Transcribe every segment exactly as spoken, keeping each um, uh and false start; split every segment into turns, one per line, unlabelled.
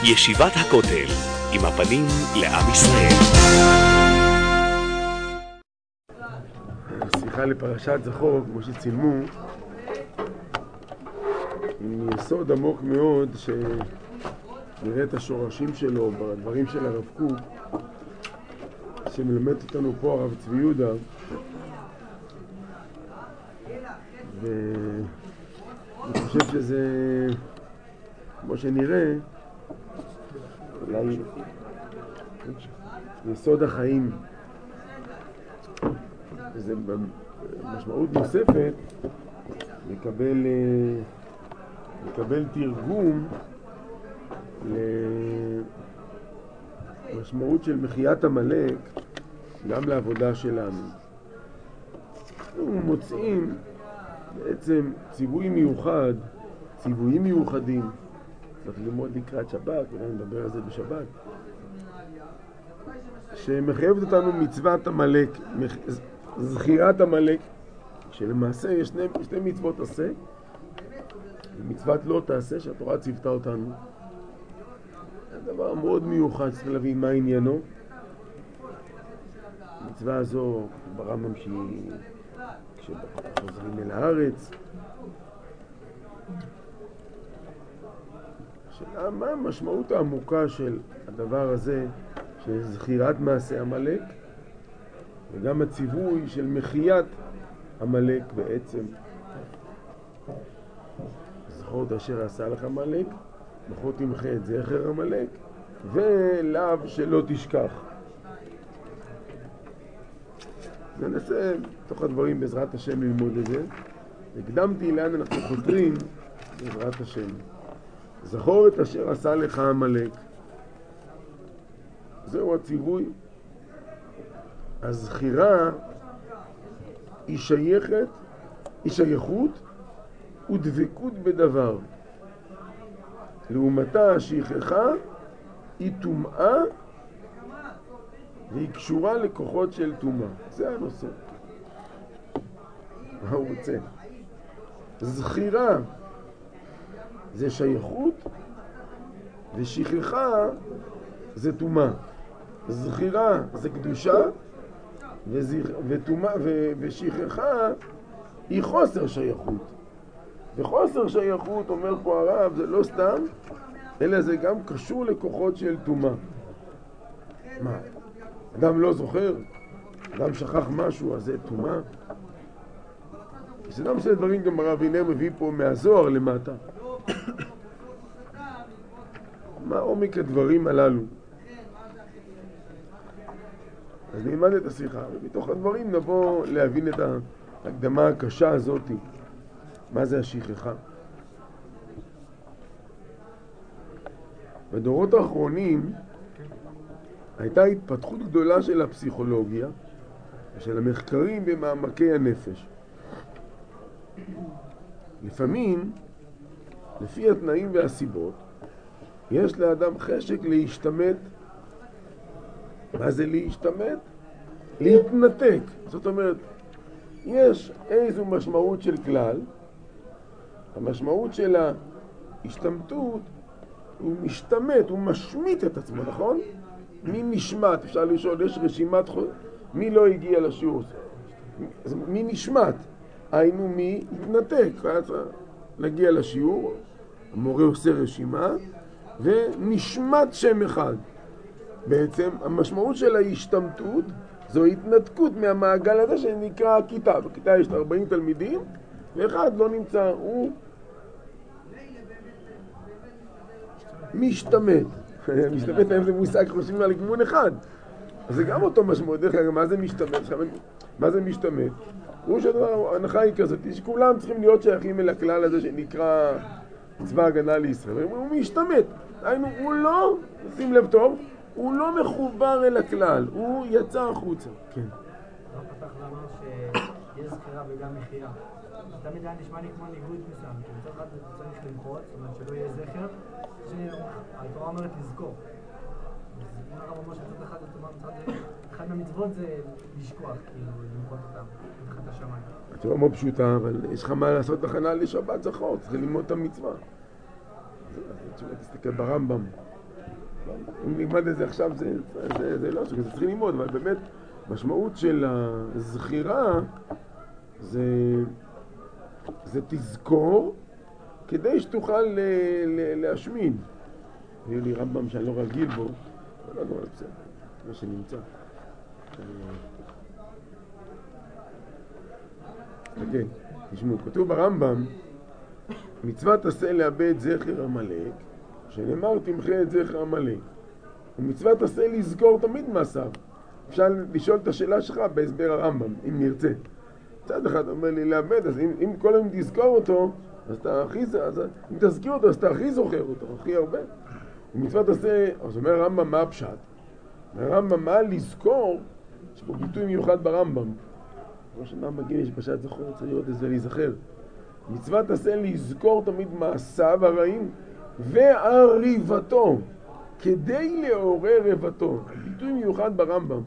ישיבת הכותל, עם הפנים לעם ישראל.
שיחה לפרשת זכור, כמו שצילמו, עם יסוד עמוק מאוד שנראה את השורשים שלו בדברים של הרב קוק, שמלמד אותנו פה הרב צבי יהודה. ואני חושב שזה, כמו שנראה, אולי יסוד החיים. זה משמעות נוספת לקבל, לקבל תרגום למשמעות של מחיית המלאק גם לעבודה שלנו. אנחנו מוצאים בעצם ציווי מיוחד, ציוויים מיוחדים. צריך ללמוד לקראת שבת, אולי נדבר על זה בשבת, שמחייבת אותנו מצוות המלאק, זכירת המלאק, שלמעשה יש שני, שני מצוות עשה, ומצוות לא תעשה שהתורה ציוותה אותנו. זה דבר מאוד מיוחד, צריך להבין מה עניינו. המצווה הזו ברמב"ם שהיא כשחוזרים אל הארץ. השאלה, מה המשמעות העמוקה של הדבר הזה, של זכירת מעשה המלאק, וגם הציווי של מחיית המלאק בעצם. זכור את אשר עשה לך המלאק, בכל תמחה את זכר המלאק, ולאו שלא תשכח. ננסה תוך הדברים בעזרת השם ללמוד את זה. הקדמתי לאן אנחנו חותרים בעזרת השם. זכור את אשר עשה לך המלאק. זהו הציווי. הזכירה היא שייכת, היא שייכות ודבקות בדבר. לעומתה השכחה היא טומאה והיא קשורה לכוחות של טומאה. זה הנושא. מה הוא רוצה? זכירה זה שייכות ושכחה זה טומאה. זכירה זה קדושה וטומאה ושכחה היא חוסר שייכות. וחוסר שייכות, אומר פה הרב, זה לא סתם, אלא זה גם קשור לכוחות של טומאה. מה? אדם לא זוכר? אדם שכח משהו, אז זה טומאה? סדם של דברים גם הרב הנה מביא פה מהזוהר למטה. מה עומק הדברים הללו? אז נלמד את השיחה, ומתוך הדברים נבוא להבין את ההקדמה הקשה הזאת. מה זה השכחה? בדורות האחרונים הייתה התפתחות גדולה של הפסיכולוגיה ושל המחקרים במעמקי הנפש. לפעמים, לפי התנאים והסיבות, יש לאדם חשק להשתמט. מה זה להשתמט? להתנתק. זאת אומרת, יש איזו משמעות של כלל. המשמעות של ההשתמטות, הוא משתמט, הוא משמיט את עצמו, נכון? מי נשמט? אפשר לשאול, יש רשימת חוז... מי לא הגיע לשיעור? מי נשמט? היינו מי התנתק. נגיע לשיעור, המורה עושה רשימה, ונשמט שם אחד. בעצם המשמעות של ההשתמטות זו התנתקות מהמעגל הזה שנקרא הכיתה. בכיתה יש ארבעים תלמידים, ואחד לא נמצא, הוא משתמט. משתמט היום זה מושג, חושבים על כיוון אחד. אז זה גם אותו משמעות. דרך אגב, מה זה משתמט? מה זה משתמט? הוא שההנחה היא כזאת, שכולם צריכים להיות שייכים אל הכלל הזה שנקרא צבא הגנה לישראל. הוא משתמט. היינו, הוא לא, שים לב טוב, הוא לא מחובר אל הכלל, הוא יצא החוצה. כן.
לא פתח לנו שיש זכירה וגם מחייה. תמיד היה נשמע לי כמו ניגוד מסוים, כי מצד אחד צריך למחות, זאת אומרת שלא יהיה זכר, שהתורה אומרת לזכור. אז הרב אומר שמצד אחד, אחד מהמצוות זה לשכוח, כאילו, למחות אותם, לתחת השמיים.
התורה מאוד פשוטה, אבל יש לך מה לעשות הכנה לשבת זכור, צריך ללמוד את המצווה. תסתכל ברמב"ם, אם נלמד את זה עכשיו, זה, זה, זה לא, זה צריך ללמוד, אבל באמת, משמעות של הזכירה, זה, זה תזכור, כדי שתוכל ל, ל, להשמין. יהיה לי רמב"ם שאני לא רגיל בו, אבל לא נורא בסדר, מה שנמצא. כן, תשמעו, כתוב ברמב"ם, מצוות עשה לאבד זכר עמלק, שנאמר תמחה את זכר עמלק. ומצוות עשה לזכור תמיד מעשיו. אפשר לשאול את השאלה שלך בהסבר הרמב"ם, אם נרצה. צד אחד אומר לי לאבד, אז אם, אם כל היום תזכור אותו, אז אתה הכי, אז אם תזכיר אותו, אז אתה הכי זוכר אותו, הכי הרבה. ומצוות עשה, אז אומר הרמב"ם מה הפשט? הרמב"ם מה לזכור, יש פה ביטוי מיוחד ברמב"ם. כמו שמה מגיע יש פשט זכור, צריך לראות את זה להיזכר. מצוות עשה לזכור תמיד מעשיו הרעים ועריבתו, כדי לעורר רבתו. ביטוי מיוחד ברמב"ם.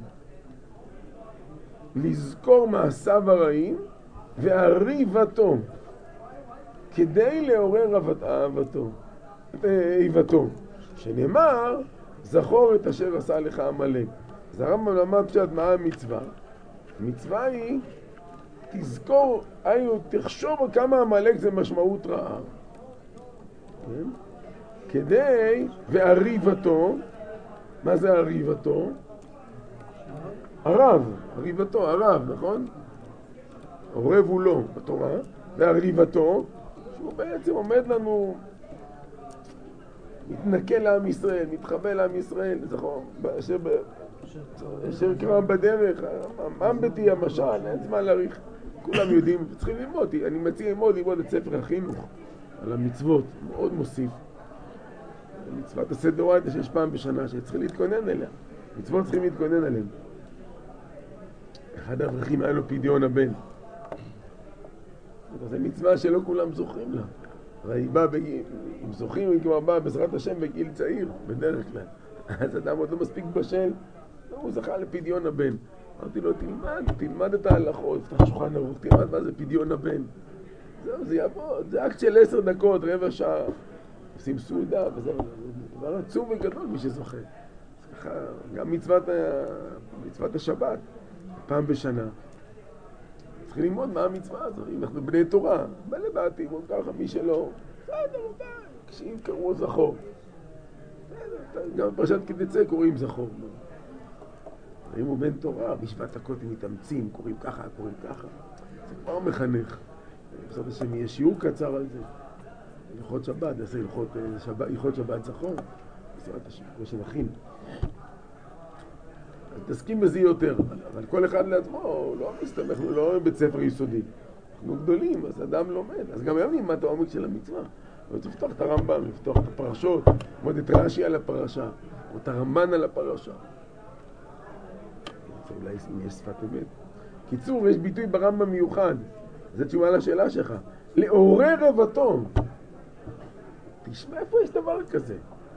לזכור מעשיו הרעים ועריבתו, כדי לעורר אהבתו, איבתו. שנאמר, זכור את אשר עשה לך עמלק. אז הרמב"ם למד פשט מה המצווה. המצווה היא, תזכור, היינו, תחשוב כמה עמלק זה משמעות רעה. כן? כדי, ועריבתו, מה זה עריבתו? ערב, עריבתו, ערב, נכון? עורב הוא לא בתורה, ועריבתו, שהוא בעצם עומד לנו, מתנקה לעם ישראל, מתחבא לעם ישראל, זכור, אשר, ב... אשר קרם בדרך, ממבטי המשל, אין זמן להאריך, כולם יודעים, צריכים ללמוד, אני מציע ללמוד, ללמוד את ספר החינוך, על המצוות, מאוד מוסיף. מצוות עשה דאורייתא שיש פעם בשנה, שצריכים להתכונן אליה, מצוות צריכים להתכונן עליהן. אחד האברכים היה לו פדיון הבן. זו מצווה שלא כולם זוכרים לה. והיא באה, בגיל, אם זוכרים, היא כבר באה בעזרת השם בגיל צעיר, בדרך כלל. אז אדם עוד לא מספיק בשל, הוא זכה לפדיון הבן. אמרתי לו, תלמד, תלמד את ההלכות, תפתח שולחן ערוך, תלמד מה זה פדיון הבן. זהו, זה יעבוד, זה אקט של עשר דקות, רבע שעה. עושים סעודה, וזהו, זה דבר עצום וגדול מי שזוכה. ככה, גם מצוות, מצוות השבת, פעם בשנה. צריכים ללמוד מה המצווה הזו, אם אנחנו בני תורה, בא לבעתים, או ככה, מי שלא, בסדר, כשאם קראו זכור. גם בפרשת כי תצא קוראים זכור. אם הוא בן תורה, בשבעת דקות הם מתאמצים, קוראים ככה, קוראים ככה. זה כבר מחנך. בסוף השם יהיה שיעור קצר על זה. הלכות שבת, נעשה הלכות שבת, הלכות שבת זכור. בעזרת השם, כמו שנכין. תסכים בזה יותר, אבל כל אחד לעצמו לא מסתמך, אנחנו לא בית ספר יסודי. אנחנו גדולים, אז אדם לומד. אז גם היום נלמד את העומק של המצווה. אבל צריך לפתוח את הרמב"ם, לפתוח את הפרשות, ללמוד את רש"י על הפרשה, או את הרמב"ן על הפרשה. אולי יש שפת אמת. קיצור, יש ביטוי ברמב"ם מיוחד. זו תשובה לשאלה שלך. לעורר רבתו. תשמע, איפה יש דבר כזה?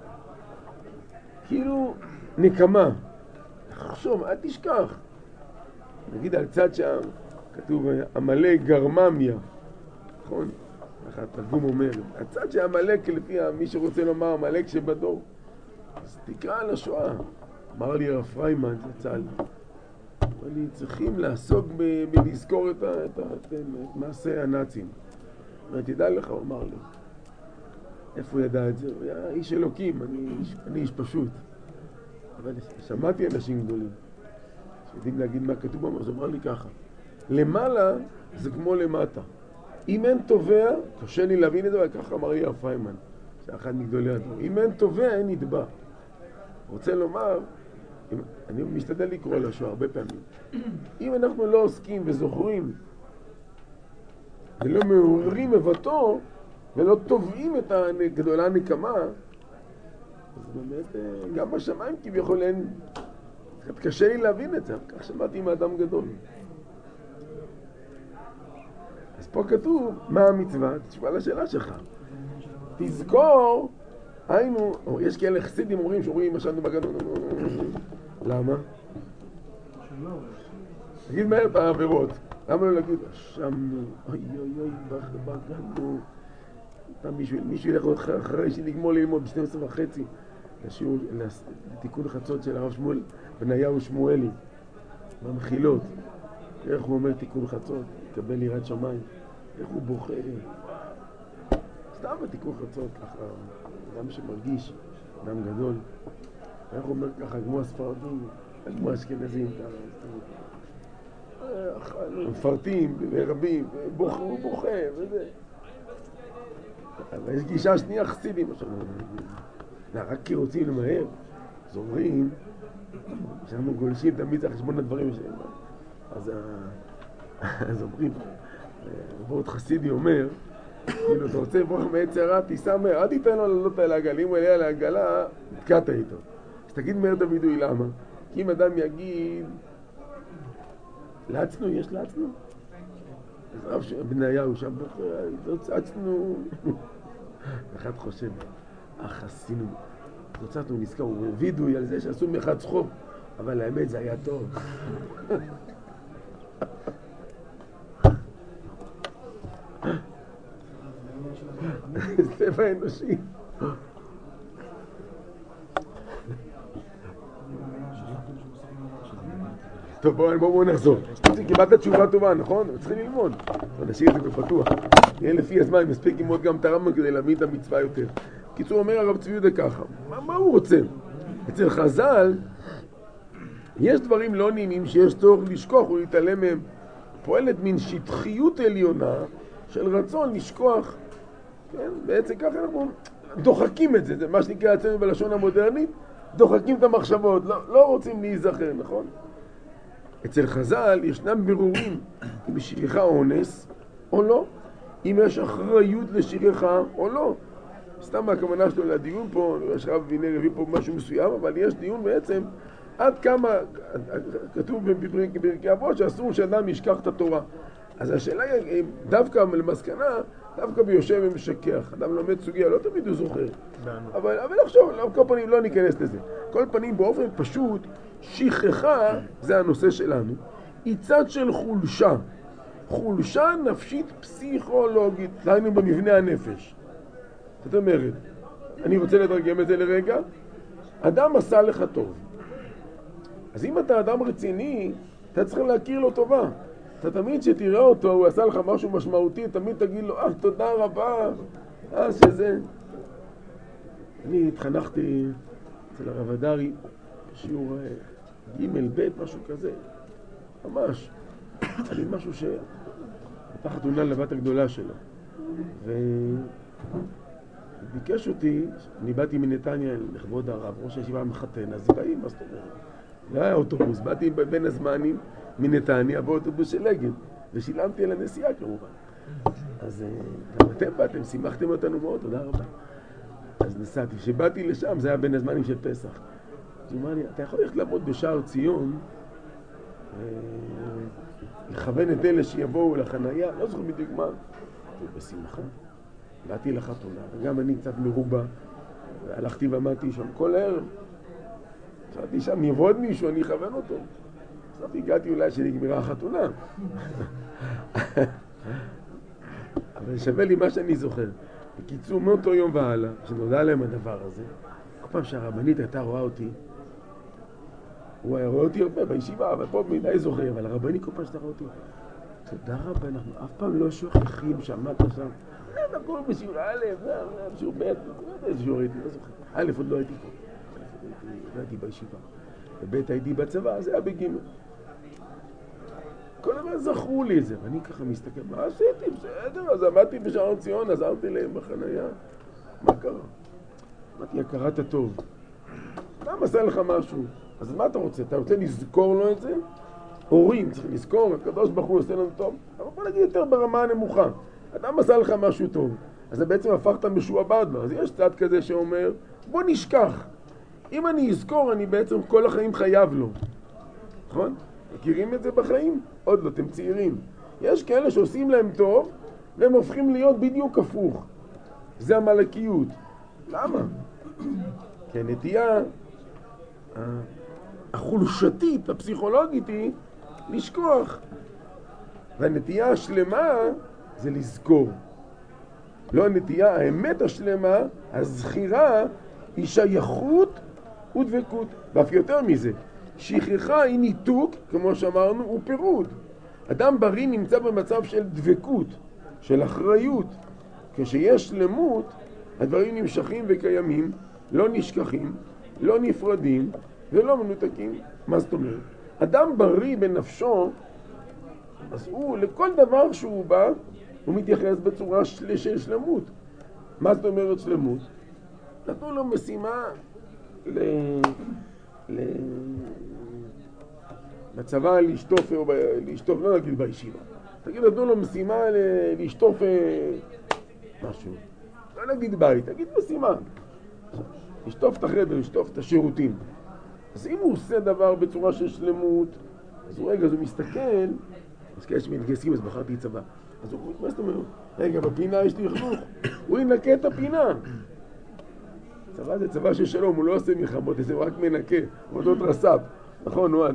כאילו, נקמה. תחשוב, אל תשכח. נגיד על צד שם, כתוב, עמלק גרממיה. נכון? ככה התרגום אומר. הצד שעמלק, לפי מי שרוצה לומר, עמלק שבדור. אז תקרא על השואה. אמר לי הרב פריימן, זה צה"ל. אמר לי, צריכים לעסוק ב- בלזכור את, ה- את, ה- את, את מעשה הנאצים. אמר, תדע לך, הוא אמר לי. איפה הוא ידע את זה? הוא היה איש אלוקים, אני, אני איש פשוט. אבל שמעתי אנשים גדולים שיודעים להגיד מה כתוב במה, אז אמר לי ככה, למעלה זה כמו למטה. אם אין תובע, קשה לי להבין את זה, וככה אמר לי הרב פריימן, שאחד מגדולי הדור. אם אין תובע, אין נתבע. רוצה לומר, אם, אני משתדל לקרוא לשואה הרבה פעמים. אם אנחנו לא עוסקים וזוכרים ולא מעוררים מבטו ולא תובעים את הגדולה הנקמה, אז באמת, גם בשמיים כביכול אין, קשה לי להבין את זה, כך שמעתי עם האדם גדול. אז פה כתוב, מה המצווה? תשמע לשאלה שלך. תזכור, היינו, או יש כאלה חסידים אומרים שאומרים, משלנו בגדול. למה? תגיד מהר את העבירות. למה לא להגיד, אשמנו, אוי אוי אוי, בגדנו. מישהו ילך אחרי שנגמור ללמוד ב-שתים עשרה וחצי. לשיעור, לתיקון חצות של הרב שמואל, בניהו שמואלי, במחילות. איך הוא אומר תיקון חצות, יקבל יראת שמיים, איך הוא בוכה. סתם בתיקון חצות, ככה, אדם שמרגיש, אדם גדול. איך הוא אומר ככה, כמו הספרדים, כמו האשכנזים, מפרטים ורבים, הוא בוכה וזה. אבל יש גישה שנייה חסידים, רק כי רוצים למהר, אז אומרים שאנחנו גולשים תמיד על חשבון הדברים שלהם. אז אומרים, עבוד חסידי אומר, כאילו אתה רוצה לברוח מעץ הרע, תיסע מהר, אל תיתן לו לעלות על העגלה, אם הוא עליה לעגלה, תקעת איתו. אז תגיד מהר את הוידוי, למה? כי אם אדם יגיד, לעצנו, יש לעצנו? אז רב בניהו שם בוכה, לעצנו. אחד חושב, אך עשינו, תוצאתנו נזכר, הוא וידוי על זה שעשו מאחד צחוק, אבל האמת זה היה טוב. זה טבע אנושי. טוב, בואו בואו נחזור. קיבלת תשובה טובה, נכון? צריכים ללמוד. נשאיר את זה בפתוח. יהיה לפי הזמן, מספיק ללמוד גם את הרמב"ם כדי להבין את המצווה יותר. קיצור, אומר הרב צבי יהודה ככה, מה, מה הוא רוצה? אצל חז"ל, יש דברים לא נעימים שיש צורך לשכוח ולהתעלם מהם. פועלת מין שטחיות עליונה של רצון לשכוח. כן? בעצם ככה אנחנו דוחקים את זה, זה מה שנקרא אצלנו בלשון המודרנית, דוחקים את המחשבות, לא, לא רוצים להיזכר, נכון? אצל חז"ל ישנם בירורים אם בשכחה אונס או לא, אם יש אחריות לשכחה או לא. סתם הכוונה שלו לדיון פה, יש רב וינר הביא פה משהו מסוים, אבל יש דיון בעצם עד כמה, כתוב בפרקי אבות שאסור שאדם ישכח את התורה. אז השאלה היא דווקא למסקנה, דווקא ביושב ומשכח. אדם לומד סוגיה, לא תמיד הוא זוכר. אבל, אבל עכשיו, כל פנים לא ניכנס לזה. כל פנים באופן פשוט, שכחה, זה הנושא שלנו, היא צד של חולשה. חולשה נפשית פסיכולוגית, דהיינו במבנה הנפש. זאת אומרת, אני רוצה לדרגם את זה לרגע, אדם עשה לך טוב. אז אם אתה אדם רציני, אתה צריך להכיר לו טובה. אתה תמיד שתראה אותו, הוא עשה לך משהו משמעותי, תמיד תגיד לו, אה, תודה רבה, אה, שזה. אני התחנכתי אצל הרב הדרי, שיעור ג' ב', משהו כזה, ממש. אני משהו ש... הייתה חתונה לבת הגדולה שלו, וביקש אותי, אני באתי מנתניה לכבוד הרב, ראש הישיבה מחתן, אז באים, מה זאת אומרת? לא היה אוטובוס, באתי בין הזמנים מנתניה באוטובוס של אגד, ושילמתי על הנסיעה כמובן. אז גם אתם באתם, שימחתם אותנו מאוד, תודה רבה. אז נסעתי, כשבאתי לשם, זה היה בין הזמנים של פסח. אז הוא אמר לי, אתה יכול ללכת לעמוד בשער ציון, לכוון את אלה שיבואו לחנייה, לא זוכר בדיוק מה. ובשמחה, באתי לחתונה, וגם אני קצת מרובה, והלכתי ועמדתי שם כל הערב. חשבתי שם, יבוא עוד מישהו, אני אכוון אותו. אז הגעתי אולי שנגמרה החתונה. אבל שווה לי מה שאני זוכר. בקיצור, מאותו יום והלאה, שנודע להם הדבר הזה, כל פעם שהרבנית הייתה רואה אותי, הוא היה רואה אותי הרבה בישיבה, אבל פה מדי זוכר, אבל הרבני כל פעם שאתה רואה אותי, תודה רבה, אנחנו אף פעם לא שוכחים שעמדת שם. אין הכל בשיעור א', בשיעור ב', איזה שיעור הייתי, לא זוכר. א', עוד לא הייתי פה. לא הייתי בישיבה. וב' הייתי בצבא, זה היה בג'. כל הזמן זכרו לי את זה, ואני ככה מסתכל, מה עשיתי? בסדר, אז עמדתי בשער ציון, עזרתי להם בחנייה. מה קרה? אמרתי, הכרת הטוב. למה עשה לך משהו? אז מה אתה רוצה? אתה רוצה לזכור לו את זה? הורים, צריך לזכור, הקדוש ברוך הוא עושה לנו טוב. אבל בוא נגיד יותר ברמה הנמוכה. אדם עשה לך משהו טוב, אז זה בעצם הפכת משועבד לו. אז יש צד כזה שאומר, בוא נשכח. אם אני אזכור, אני בעצם כל החיים חייב לו. נכון? מכירים את זה בחיים? עוד לא, אתם צעירים. יש כאלה שעושים להם טוב, והם הופכים להיות בדיוק הפוך. זה המלאקיות. למה? כי הנטייה החולשתית, הפסיכולוגית היא לשכוח. והנטייה השלמה זה לזכור. לא הנטייה, האמת השלמה, הזכירה, היא שייכות ודבקות, ואף יותר מזה, שכחה היא ניתוק, כמו שאמרנו, הוא פירוד. אדם בריא נמצא במצב של דבקות, של אחריות. כשיש שלמות, הדברים נמשכים וקיימים, לא נשכחים, לא נפרדים ולא מנותקים. מה זאת אומרת? אדם בריא בנפשו, אז הוא, לכל דבר שהוא בא, הוא מתייחס בצורה של, של שלמות. מה זאת אומרת שלמות? נתנו לו משימה ל... ל... בצבא לשטוף, או ב... לשטוף, לא נגיד בישיבה. תגיד, נתנו לו משימה ל... לשטוף משהו. לא נגיד בית, תגיד משימה. לשטוף את החדר, לשטוף את השירותים. אז אם הוא עושה דבר בצורה של שלמות, אז הוא רגע, אז הוא מסתכל, אז כאלה שמתגייסים, אז בחרתי צבא. אז הוא, מה זאת אומרת? רגע, בפינה יש לי חנוך. הוא ינקה את הפינה. צבא זה צבא של שלום, הוא לא עושה מלחמות, זה רק מנקה, עבודות רס"פ. נכון, נועד.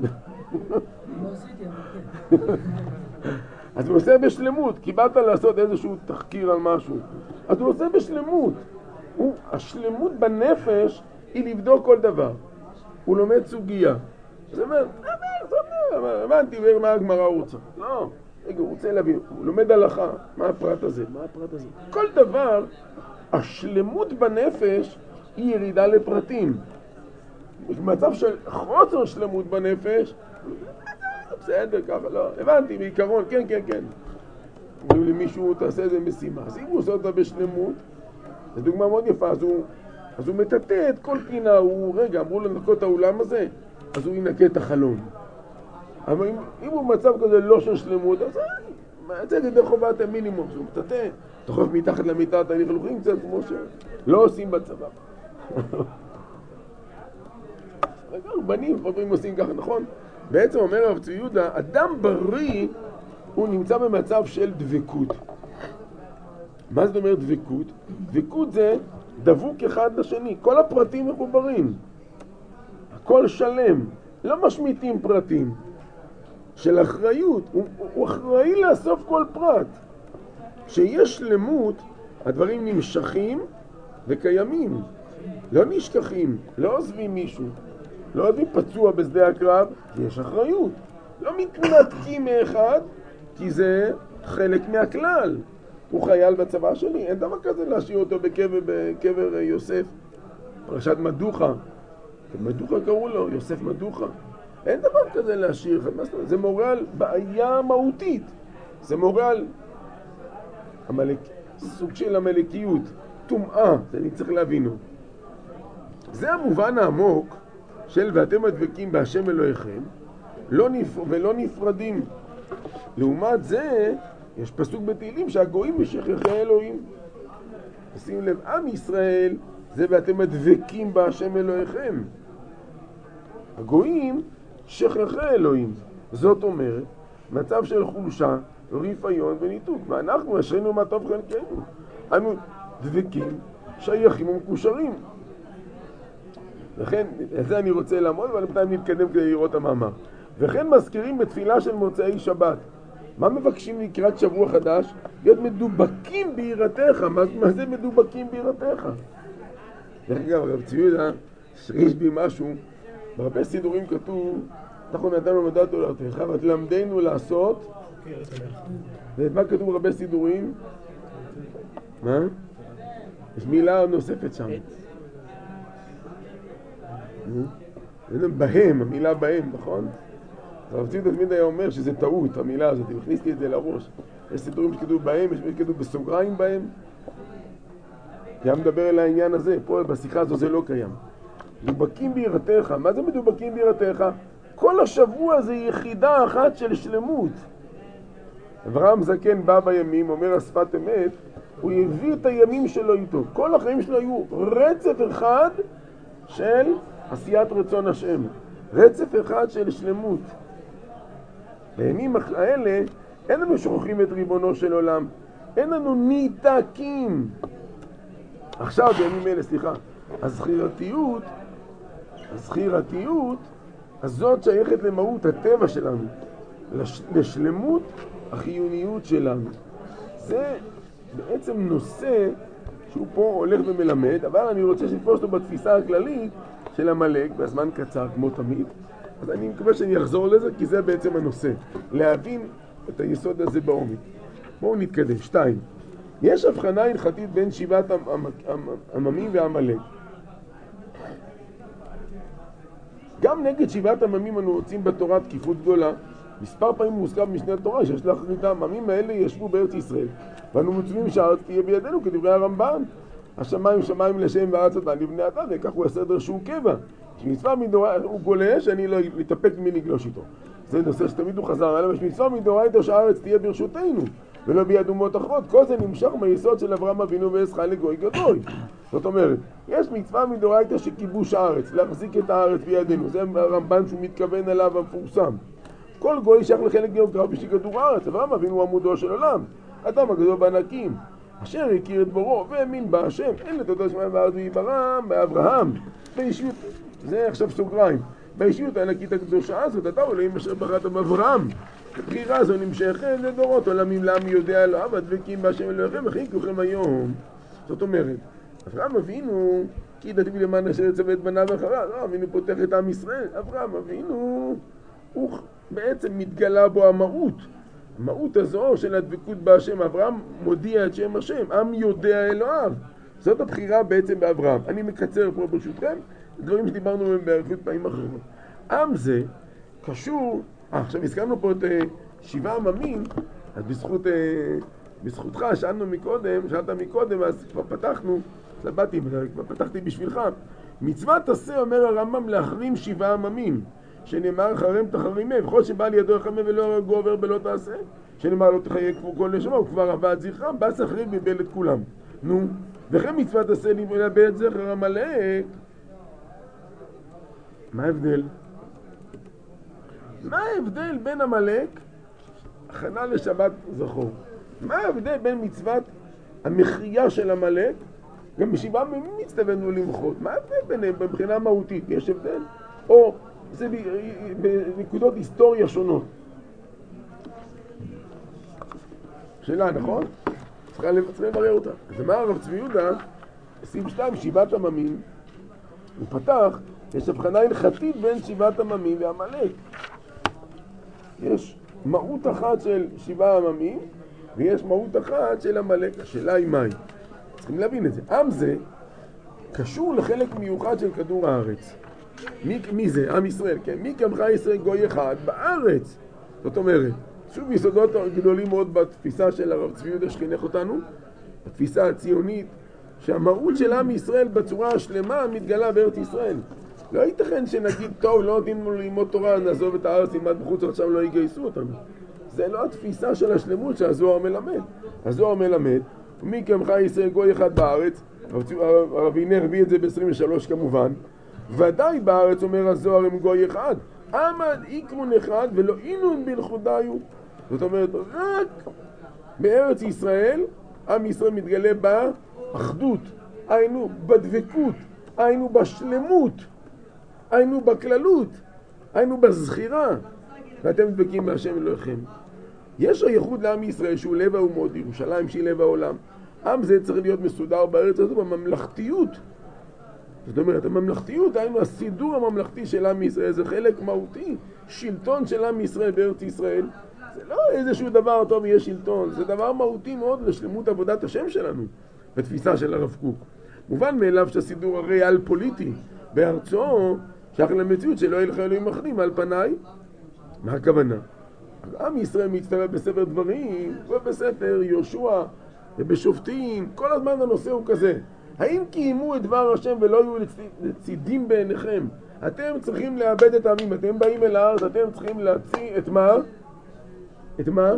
אז הוא עושה בשלמות, קיבלת לעשות איזשהו תחקיר על משהו. אז הוא עושה בשלמות. הוא, השלמות בנפש היא לבדוק כל דבר. הוא לומד סוגיה. אז הוא אומר, הבנתי מה הגמרא רוצה. לא, רגע, הוא רוצה להבין. הוא לומד הלכה. מה הפרט הזה? מה הפרט הזה? כל דבר, השלמות בנפש היא ירידה לפרטים. במצב של חוסר שלמות בנפש, בסדר, ככה, לא, הבנתי, בעיקרון, כן, כן, כן. אומרים למישהו, תעשה איזה משימה. אז אם הוא עושה אותה בשלמות, זו דוגמה מאוד יפה, אז הוא, אז הוא מטאטא את כל פינה, הוא, רגע, אמרו לו לנקות את האולם הזה, אז הוא ינקה את החלון. אבל אם, אם הוא במצב כזה לא של שלמות, אז זה ידי חובת המינימום, שהוא מטאטא, תחוף מתחת למיטה, תהליך הלוכים קצת, כמו שלא עושים בצבא. רגע, בנים, חברים עושים ככה, נכון? בעצם אומר הרב צבי יהודה, אדם בריא הוא נמצא במצב של דבקות. מה זאת אומרת דבקות? דבקות זה דבוק אחד לשני, כל הפרטים מחוברים, הכל שלם, לא משמיטים פרטים. של אחריות, הוא, הוא אחראי לאסוף כל פרט. כשיש שלמות, הדברים נמשכים וקיימים, לא נשכחים, לא עוזבים מישהו. לא עוזבים פצוע בשדה הקרב, כי יש אחריות. לא מתנתקים מאחד, כי זה חלק מהכלל. הוא חייל בצבא שלי, אין דבר כזה להשאיר אותו בקבר, בקבר יוסף. פרשת מדוחה. מדוחה קראו לו, יוסף מדוחה. אין דבר כזה להשאיר. זה מורה על בעיה מהותית. זה מורה על המלק... סוג של המלכיות. טומאה, זה אני צריך להבינו. זה המובן העמוק של ואתם הדבקים בהשם אלוהיכם לא נפ... ולא נפרדים. לעומת זה יש פסוק בתהילים שהגויים משכחי אלוהים. שים לב, עם ישראל זה ואתם הדבקים בהשם אלוהיכם. הגויים שכחי אלוהים. זאת אומרת מצב של חולשה, ריפיון וניתוק. ואנחנו אשרינו מה טוב חלקנו. אנו דבקים, שייכים ומקושרים. לכן, את זה אני רוצה לעמוד, אבל בינתיים נתקדם כדי לראות המאמר. וכן מזכירים בתפילה של מוצאי שבת. מה מבקשים לקראת שבוע חדש? להיות מדובקים ביראתך. מה, מה זה מדובקים ביראתך? דרך אגב, הרב צבי יהודה, שיש בי משהו, בהרבה סידורים כתוב, אנחנו נתנו מדעת עולתך, ותלמדנו לעשות. ואת מה כתוב בהרבה סידורים? מה? יש מילה נוספת שם. בהם, המילה בהם, נכון? הרב צבי תמיד היה אומר שזה טעות, המילה הזאת, הכניסתי את זה לראש. יש סידורים שכתוב בהם, יש שכתוב בסוגריים בהם. היה מדבר על העניין הזה, פה בשיחה הזו זה לא קיים. מדובקים ביראתך, מה זה מדובקים ביראתך? כל השבוע זה יחידה אחת של שלמות. אברהם זקן בא בימים, אומר השפת אמת, הוא הביא את הימים שלו איתו. כל החיים שלו היו רצף אחד של עשיית רצון השם. רצף אחד של שלמות. בימים האלה אין לנו שוכחים את ריבונו של עולם. אין לנו ניתקים. עכשיו בימים אלה, סליחה, הזכירתיות, הזכירתיות, הזאת שייכת למהות הטבע שלנו, לש, לשלמות החיוניות שלנו. זה בעצם נושא שהוא פה הולך ומלמד, אבל אני רוצה שתפוס אותו בתפיסה הכללית של עמלק, בזמן קצר כמו תמיד. אז אני מקווה שאני אחזור לזה, כי זה בעצם הנושא. להבין את היסוד הזה בעומק. בואו נתקדם. שתיים. יש הבחנה הלכתית בין שבעת עממים ועמלק. גם נגד שבעת עממים אנו רוצים בתורה תקיפות גדולה. מספר פעמים מוזכר במשנה התורה שיש להחריט העממים האלה ישבו בארץ ישראל. ואנו מצווים שהארץ תהיה בידינו כדברי הרמב"ן. השמיים שמיים לשם והארץ אותה לבני אדם, וכך הוא הסדר שהוא קבע. שמצווה מדורייתא הוא גולש, אני לא מתאפק מלגלוש איתו. זה נושא שתמיד הוא חזר עליו, שמצווה מדורייתא שהארץ תהיה ברשותנו, ולא ביד אומות אחרות. כל זה נמשך מהיסוד של אברהם אבינו ועזרא לגוי גדול. זאת אומרת, יש מצווה מדורייתא שכיבוש הארץ, להחזיק את הארץ בידינו. זה הרמב"ן שהוא מתכוון אליו המפורסם. כל גוי שייך לחלק גיאוגרפי של כדור הארץ. אברהם אבינו הוא עמודו של עולם, אדם הגדול בענקים, אשר הכיר את בוראו והאמין בהשם. אין לתודו שמיים וארץ ויברם באברהם בישיות. זה עכשיו סוגריים. בישיות הענקית הקדושה הזאת, אתה אלוהים אשר בחרת באברהם. הבחירה הזו נמשכת לדורות עולמים לעם יודע אלוהיו הדבקים בהשם אלוהיכם וכי כולכם היום. זאת אומרת, אברהם אבינו כי דתיו למען אשר יצווה את בניו אחריו. לא, אבינו פותח את עם ישראל. אברהם אבינו הוא בעצם מתגלה בו המהות. המהות הזו של הדבקות בהשם. אברהם מודיע את שם השם, עם יודע אלוהיו. זאת הבחירה בעצם באברהם. אני מקצר פה ברשותכם דברים שדיברנו מהם באריכות פעמים אחרות. עם זה קשור, אה, עכשיו הזכרנו פה את אה, שבעה עממים, אז בזכות, אה, בזכותך שאלנו מקודם, שאלת מקודם, אז כבר פתחנו, סבתי, כבר פתחתי בשבילך. מצוות עשה אומר הרמב"ם להחרים שבעה עממים, שנאמר חרם תחרימי, וכל שבא לידו יחמם ולא הרגו עובר בלא תעשה, שנאמר לא תחיה כפור כל נשמה, וכבר הבא את זכרם, בא סחריב ביבל את כולם. נו, וכן מצוות עשה לבא את זכר עמלק. מה ההבדל? מה ההבדל בין עמלק, הכנה לשבת זכור? מה ההבדל בין מצוות המחיה של עמלק, גם בשבעה עממים מצטווינו למחות? מה ההבדל ביניהם מבחינה מהותית? יש הבדל? או זה בנקודות היסטוריה שונות? שאלה, נכון? צריכה לברר אותה. אז אמר הרב צבי יהודה, עשרים ושתיים, שבעת עממים, הוא פתח, יש הבחנה הלכתית בין שבעת עממים ועמלק. יש מהות אחת של שבעה עממים, ויש מהות אחת של עמלק. השאלה היא מהי? צריכים להבין את זה. עם זה קשור לחלק מיוחד של כדור הארץ. מי, מי זה? עם ישראל, כן? מי כמך ישראל גוי אחד בארץ? זאת אומרת, שוב יסודות גדולים מאוד בתפיסה של הרב צבי יהודה שחינך אותנו, בתפיסה הציונית, שהמהות של עם ישראל בצורה השלמה מתגלה בארץ ישראל. לא ייתכן שנגיד, טוב, לא נותנים לנו ללמוד תורה, נעזוב את הארץ, נלמד בחוץ, עכשיו לא יגייסו אותנו. זה לא התפיסה של השלמות שהזוהר מלמד. הזוהר מלמד, מי כמך ישראל גוי אחד בארץ, הרב הנה הביא את זה ב-עשרים ושלוש כמובן, ודאי בארץ אומר הזוהר הם גוי אחד, עמד איקרון אחד ולא אינון בלכודיו. זאת אומרת, רק בארץ ישראל, עם ישראל מתגלה באחדות, היינו בדבקות, היינו בשלמות, היינו בכללות, היינו בזכירה, ואתם דבקים בהשם אלוהיכם. יש הייחוד לעם ישראל שהוא לב האומות, ירושלים שהיא לב העולם. עם זה צריך להיות מסודר בארץ הזו בממלכתיות. זאת אומרת, הממלכתיות, היינו הסידור הממלכתי של עם ישראל, זה חלק מהותי, שלטון של עם ישראל בארץ ישראל. זה לא איזשהו דבר טוב יהיה שלטון, זה דבר מהותי מאוד לשלמות עבודת השם שלנו, בתפיסה של הרב קוק. מובן מאליו שהסידור הרי על פוליטי, בארצו שייך למציאות שלא ילך אלוהים אחרים על פניי. מה הכוונה? עם ישראל מצטרף בספר דברים, ובספר יהושע, ובשופטים, כל הזמן הנושא הוא כזה. האם קיימו את דבר השם ולא יהיו לצידים בעיניכם? אתם צריכים לאבד את העמים, אתם באים אל הארץ, אתם צריכים להציע את מה? את מה?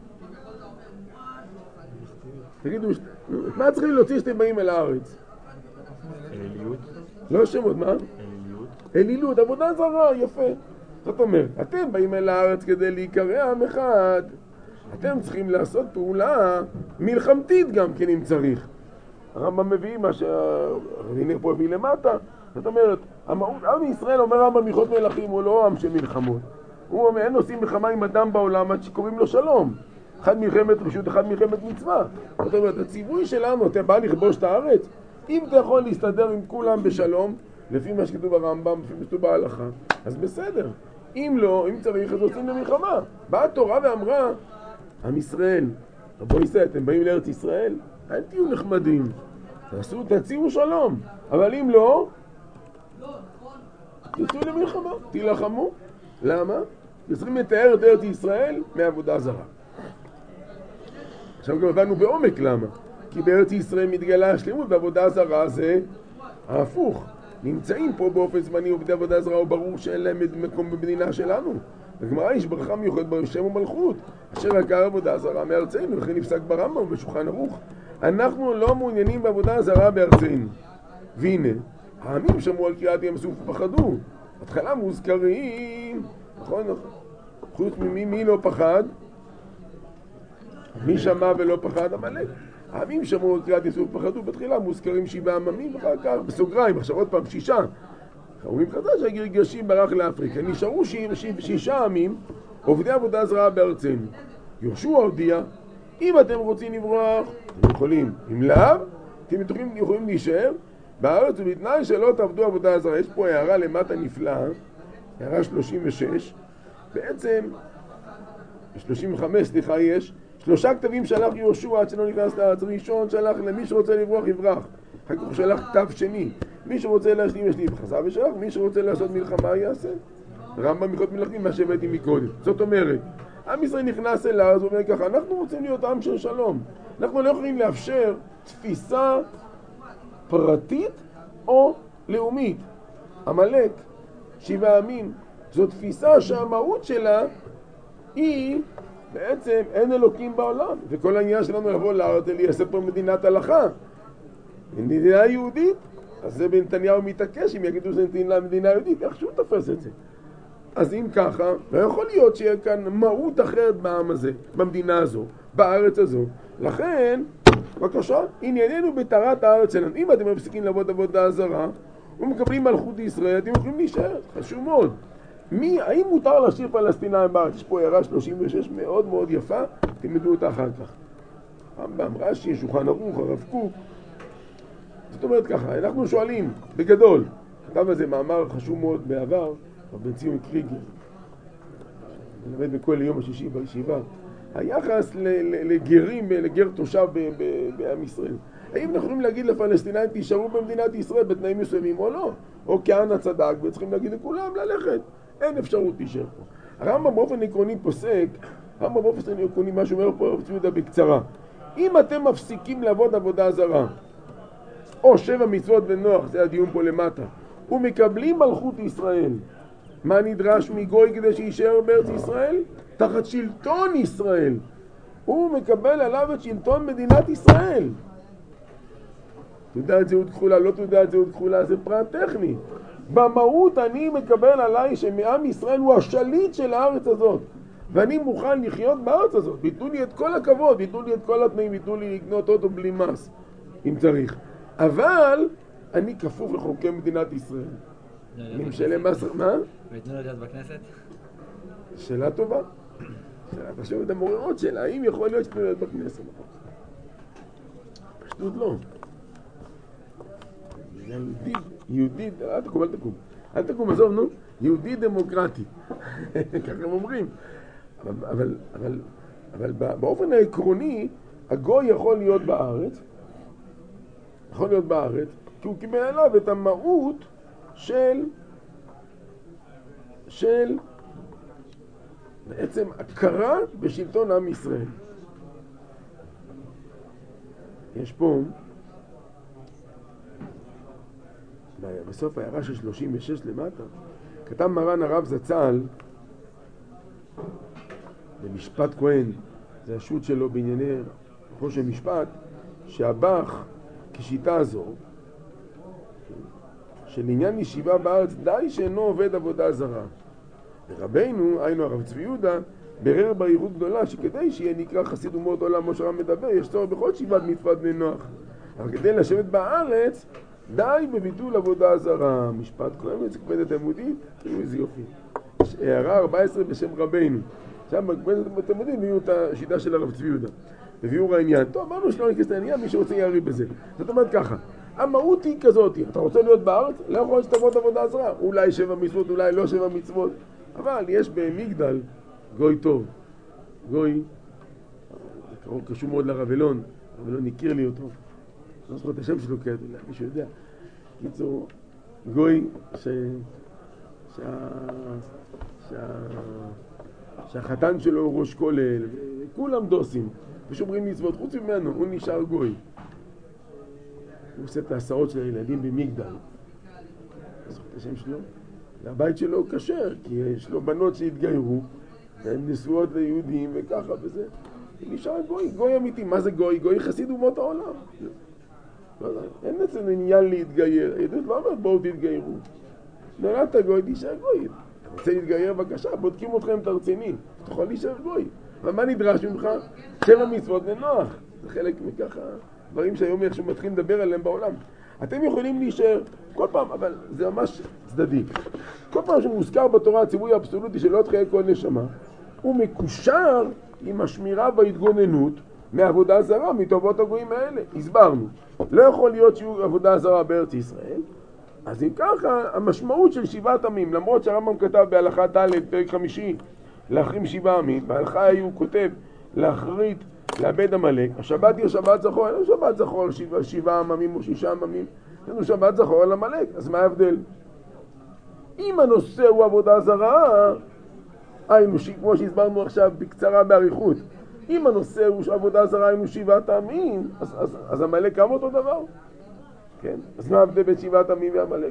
תגידו, את מה צריכים להוציא שאתם באים אל הארץ?
אליליות.
לא שמות, מה?
אליליות.
אלילות, עבודה זרה, יפה. זאת אומרת, אתם באים אל הארץ כדי להיקרא עם אחד, אתם צריכים לעשות פעולה מלחמתית גם כן אם צריך. הרמב"ם מביא מה שהרבינר פה הביא למטה. זאת אומרת, המהות, עם ישראל אומר עם המיכות מלכים, הוא לא עם של מלחמות. הוא אומר, אין עושים מלחמה עם אדם בעולם עד שקוראים לו שלום. אחד מלחמת רשות, אחד מלחמת מצווה. זאת אומרת, הציווי שלנו, אתה בא לכבוש את הארץ, אם אתה יכול להסתדר עם כולם בשלום, לפי מה שכתוב ברמב"ם, לפי מה שכתוב בהלכה, אז בסדר. אם לא, אם צריך, אז עושים למלחמה. באה התורה ואמרה, עם ישראל, רבו ישראל, אתם באים לארץ ישראל? אל תהיו נחמדים. תעשו, תציעו שלום. אבל אם לא, תצאו למלחמה, תילחמו. למה? צריכים לתאר את ארץ ישראל מעבודה זרה. עכשיו גם הבנו בעומק למה. כי בארץ ישראל מתגלה השלמות, בעבודה זרה זה ההפוך. נמצאים פה באופן זמני עובדי עבודה זרה, או ברור שאין להם מקום במדינה שלנו. בגמרא יש ברכה מיוחדת בשם ומלכות, אשר עקר עבודה זרה מארצנו, לכן נפסק ברמב"ם ובשולחן ערוך. אנחנו לא מעוניינים בעבודה זרה בארצנו. והנה, העמים שמעו על קריאת ים סוף ופחדו. התחלה מוזכרים, נכון, נכון. חוץ ממי, מי לא פחד? מי שמע ולא פחד? עמלק. העמים שמעו על קריאת ים סוף ופחדו, בתחילה מוזכרים שבעה עממים, ואחר כך בסוגריים, עכשיו עוד פעם שישה. אומרים חדש, הגרגשים ברח לאפריקה. נשארו שישה עמים, עובדי עבודה זרה בארצנו. יהושע הודיע, אם אתם רוצים לברוח, אתם יכולים. אם לאו, אתם יכולים להישאר בארץ, ובתנאי שלא תעבדו עבודה זרה. יש פה הערה למטה נפלאה, הערה שלושים ושש. בעצם, שלושים וחמש, סליחה, יש שלושה כתבים שלח יהושע עד שלא נכנס לארץ. ראשון שלח למי שרוצה לברוח יברח. אחר כך הוא שלח כתב שני. מי שרוצה להשלים ישלים וחזר ושלח, מי שרוצה לעשות מלחמה יעשה. רמב"ם הלכות מלכים, מה שהבאתי מקודם. זאת אומרת, עם ישראל נכנס אל הארץ ואומר ככה, אנחנו רוצים להיות עם של שלום. אנחנו לא יכולים לאפשר תפיסה פרטית או לאומית. עמלק, שבעה עמים, זו תפיסה שהמהות שלה היא בעצם אין אלוקים בעולם. וכל העניין שלנו לבוא לארץ ולייסד פה מדינת הלכה. מדינה יהודית, אז זה בנתניהו מתעקש, אם יגידו שזה מדינה יהודית, איך שהוא תופס את זה? אז אם ככה, לא יכול להיות שיהיה כאן מהות אחרת בעם הזה, במדינה הזו, בארץ הזו. לכן, בבקשה, ענייננו בתרת הארץ שלנו. אם אתם מפסיקים לעבוד עבודה זרה, ומקבלים מלכות ישראל, אתם יכולים להישאר, חשוב מאוד. מי, האם מותר להשאיר פלסטינאים בארץ? יש פה הערה שלושים ושש מאוד מאוד יפה, תלמדו אותה אחר כך. רמב"ם, רש"י, שולחן ערוך, הרב קוק. זאת אומרת ככה, אנחנו שואלים, בגדול, כתב הזה מאמר חשוב מאוד בעבר, בן ציון קריגר, נלמד בכל יום השישי בישיבה, היחס לגרים, לגר תושב בעם ישראל. האם אנחנו יכולים להגיד לפלסטינאים, תישארו במדינת ישראל בתנאים מסוימים או לא? או כהנא צדק, וצריכים להגיד לכולם ללכת. אין אפשרות להישאר פה. הרמב"ם באופן עקרוני פוסק, הרמב"ם באופן עקרוני, מה שאומר פה הרב צבי יהודה בקצרה. אם אתם מפסיקים לעבוד עבודה זרה, או שבע מצוות ונוח, זה הדיון פה למטה, ומקבלים מלכות ישראל, מה נדרש מגוי כדי שישאר בארץ ישראל? תחת שלטון ישראל. הוא מקבל עליו את שלטון מדינת ישראל. תעודת זהות כחולה, לא תעודת זהות כחולה, זה פרט טכני. במהות אני מקבל עליי שמעם ישראל הוא השליט של הארץ הזאת. ואני מוכן לחיות בארץ הזאת. ביטלו לי את כל הכבוד, ביטלו לי את כל התנאים, ביטלו לי לקנות אוטו בלי מס, אם צריך. אבל אני כפוף לחוקי מדינת ישראל. אני משלם מס... מה?
ויתנו לו להיות בכנסת?
שאלה טובה. שאלה, תחשוב את המעוררות שלה, האם יכול להיות שתנו להיות בכנסת? פשוט לא. יהודי, יהודי, אל תקום, אל תקום. אל תקום, עזוב, נו. יהודי דמוקרטי. ככה הם אומרים. אבל, אבל, אבל, אבל באופן העקרוני, הגוי יכול להיות בארץ, יכול להיות בארץ, כי הוא קיבל עליו את המהות של, של, בעצם הכרה בשלטון עם ישראל. יש פה, בסוף הערה של שלושים ושש למטה, כתב מרן הרב זצ"ל, במשפט כהן, זה השו"ת שלו בענייני חושן משפט, שהבח כשיטה הזו, של עניין ישיבה בארץ, די שאינו עובד עבודה זרה. ורבינו, היינו הרב צבי יהודה, ברר בהירות גדולה שכדי שיהיה נקרא חסיד אומות עולם, כמו שהרב מדבר, יש צורך בכל שיבת מצוות בני נוח. אבל כדי לשבת בארץ, די בביטול עבודה זרה. משפט כהן, זה קפדת עמודית, תראו איזה יופי. הערה ארבע עשרה בשם רבינו. עכשיו, אתם יודעים, הביאו את השיטה של הרב צבי יהודה. הביאו העניין. טוב, אמרנו שלא נכנס לעניין, מי שרוצה יריב בזה. זאת אומרת ככה, המהות היא כזאת, אתה רוצה להיות בארץ? לא יכול שתעבוד עבודה זרה. אולי שבע מצוות, אולי לא שבע מצוות. אבל יש במגדל גוי טוב. גוי, זה קשור מאוד לרב אלון. הרב אלון הכיר לי אותו. לא זוכר את השם שלו כעת, אולי מישהו יודע. קיצור, גוי ש... שה... שה... שהחתן שלו הוא ראש כולל, וכולם דוסים, ושומרים מצוות, חוץ ממנו, הוא נשאר גוי. הוא עושה את ההסעות של הילדים במגדל. לא זוכר את השם שלו? והבית שלו הוא כשר, כי יש לו בנות שהתגיירו, והן נשואות ליהודים וככה וזה. הוא נשאר גוי, גוי אמיתי. מה זה גוי? גוי חסיד אומות העולם. לא יודע, אין אצלנו עניין להתגייר. היהדות לא אומרת בואו תתגיירו. נולדת גוי, תישאר גוי. אתה רוצה להתגייר בבקשה, בודקים אתכם את הרציני. אתה יכול להישאר גוי. אבל מה נדרש ממך? שבע מצוות ונוח. זה חלק מככה דברים שהיום איכשהו מתחילים לדבר עליהם בעולם. אתם יכולים להישאר כל פעם, אבל זה ממש צדדי. כל פעם שמוזכר בתורה הציווי האבסולוטי של לא תחיי כל נשמה, הוא מקושר עם השמירה וההתגוננות מעבודה זרה, מטובות הגויים האלה. הסברנו. לא יכול להיות שיהיו עבודה זרה בארץ ישראל. אז אם ככה, המשמעות של שבעת עמים, למרות שהרמב"ם כתב בהלכה ד' פרק חמישי, להחרים שבעה עמים, בהלכה הוא כותב להחריט, לאבד עמלק, השבת היא שבת זכור, אין שבת זכור על שבעה, שבעה עמים או שישה עמים, יש לנו שבת זכור על עמלק, אז מה ההבדל? אם הנושא הוא עבודה זרה, היינו, כמו שהסברנו עכשיו בקצרה באריכות, אם הנושא הוא עבודה זרה, היינו שבעת עמים, אז, אז, אז עמלק גם אותו דבר. כן? אז מה ההבדל בין שבעת עמים ועמלק?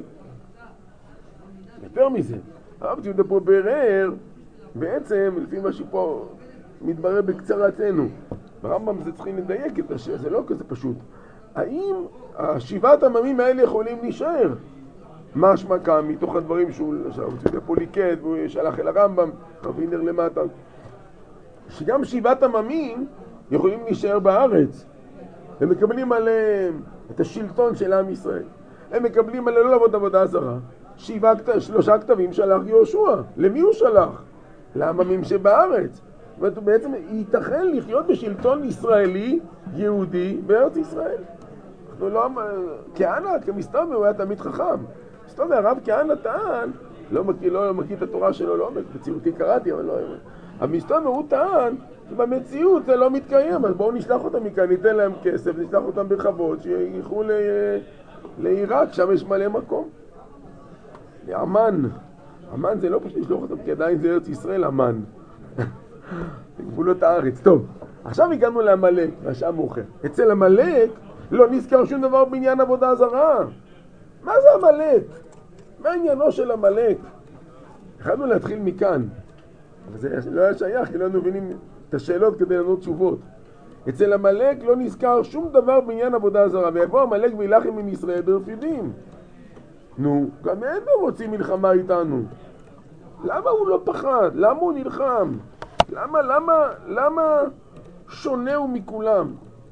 יותר מזה, הרב צבי יהודה פה ברר, בעצם, לפי מה שפה מתברר בקצרה אצלנו, ברמב"ם זה צריכים לדייק את השאלה, זה לא כזה פשוט. האם השבעת עממים האלה יכולים להישאר? משמע כאן, מתוך הדברים שהוא יהודה פה ליקט, והוא שלח אל הרמב"ם, הרב וינר למטה, שגם שבעת עממים יכולים להישאר בארץ. הם מקבלים עליהם את השלטון של עם ישראל. הם מקבלים עליהם לא לעבוד עבודה זרה. שבעה, שלושה כתבים שלח יהושע. למי הוא שלח? לעממים שבארץ. זאת אומרת, בעצם ייתכן לחיות בשלטון ישראלי, יהודי, בארץ ישראל. אנחנו לא... כהנא, כמסתובב, הוא היה תמיד חכם. מסתובב, הרב כהנא טען, לא מכיר, לא מכיר את התורה שלו, לא מכיר, בצירותי קראתי, אבל לא... המסתובב, הוא טען, שבמציאות זה לא מתקיים, אז בואו נשלח אותם מכאן, ניתן להם כסף, נשלח אותם בחוות, שילכו ל... לעיראק, שם יש מלא מקום. לאמן. אמן זה לא פשוט לשלוח אותם, כי עדיין זה ארץ ישראל, אמן. גבולות הארץ. טוב, עכשיו הגענו לעמלק, השעה מאוחר. אצל עמלק לא נזכר שום דבר בעניין עבודה זרה. מה זה עמלק? מה עניינו של עמלק? יכולנו להתחיל מכאן. אבל זה לא היה שייך, כי לא מבינים את השאלות כדי לענות תשובות. אצל עמלק לא נזכר שום דבר בעניין עבודה זרה, ויבוא עמלק וילחם עם ישראל ברפידים. נו, גם הם לא רוצים מלחמה איתנו. למה הוא לא פחד? למה הוא נלחם? למה, למה, למה שונה הוא מכולם?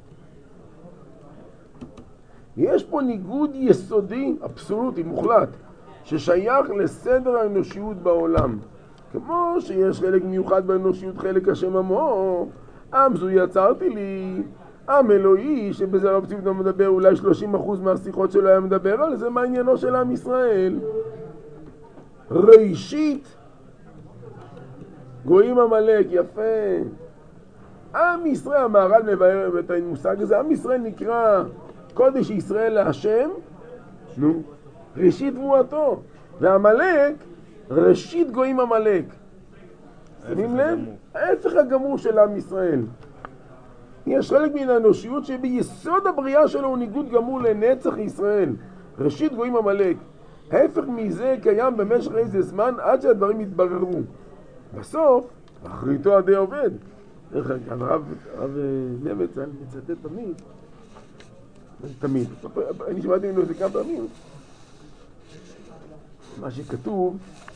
יש פה ניגוד יסודי, אבסולוטי, מוחלט, ששייך לסדר האנושיות בעולם. כמו שיש חלק מיוחד באנושיות, חלק השם עמו, עם זו יצרתי לי, עם אלוהי, שבזה הרב צבי יהודה מדבר, אולי שלושים אחוז מהשיחות שלו היה מדבר על זה, מה עניינו של עם ישראל? ראשית, גויים עמלק, יפה. עם ישראל, המהר"ל מבאר את המושג הזה, עם ישראל נקרא קודש ישראל להשם, נו, ראשית תבואתו, ועמלק, ראשית גויים עמלק. שמים לב? ההפך הגמור של עם ישראל. יש חלק מן האנושיות שביסוד הבריאה שלו הוא ניגוד גמור לנצח ישראל. ראשית גויים עמלק. ההפך מזה קיים במשך איזה זמן עד שהדברים יתבררו. בסוף, אחריתו עדי עובד. דרך אגב, הרב נבץ מצטט תמיד. תמיד. אני שמעתי ממנו זה כמה פעמים. מה שכתוב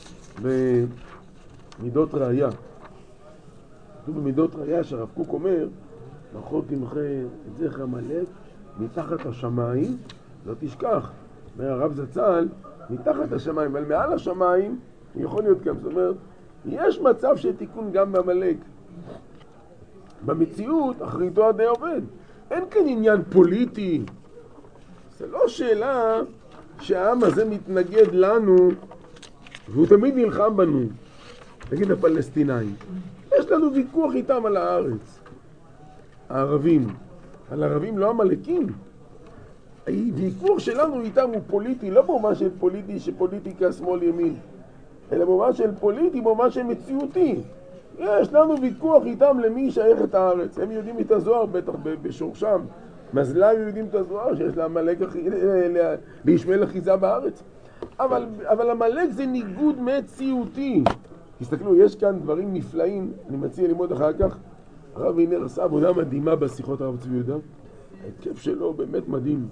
במידות ראיה. כתוב במידות ראיה שהרב קוק אומר, נכון תמחה את זכר עמלק מתחת השמיים, לא תשכח. אומר הרב זצ"ל, מתחת השמיים, אבל מעל השמיים, יכול להיות גם, זאת אומרת, יש מצב של תיקון גם בעמלק. במציאות, אחריתו עדי עובד. אין כאן עניין פוליטי. זה לא שאלה שהעם הזה מתנגד לנו, והוא תמיד נלחם בנו. נגיד הפלסטינאים. יש לנו ויכוח איתם על הארץ. הערבים. על הערבים לא המלאקים. הוויכוח שלנו איתם הוא פוליטי, לא במובן של פוליטי, שפוליטיקה שמאל ימין, אלא במובן של פוליטי, במובן של מציאותי. יש לנו ויכוח איתם למי שייך את הארץ. הם יודעים את הזוהר בטח בשורשם. מזלה יודעים את הזוהר שיש לעמלק לישמעאל אחיזה בארץ. אבל, אבל עמלק זה ניגוד מציאותי. תסתכלו, יש כאן דברים נפלאים, אני מציע ללמוד אחר כך. הרב וינר עשה עבודה מדהימה בשיחות הרב צבי יהודה. ההתקף שלו באמת מדהים.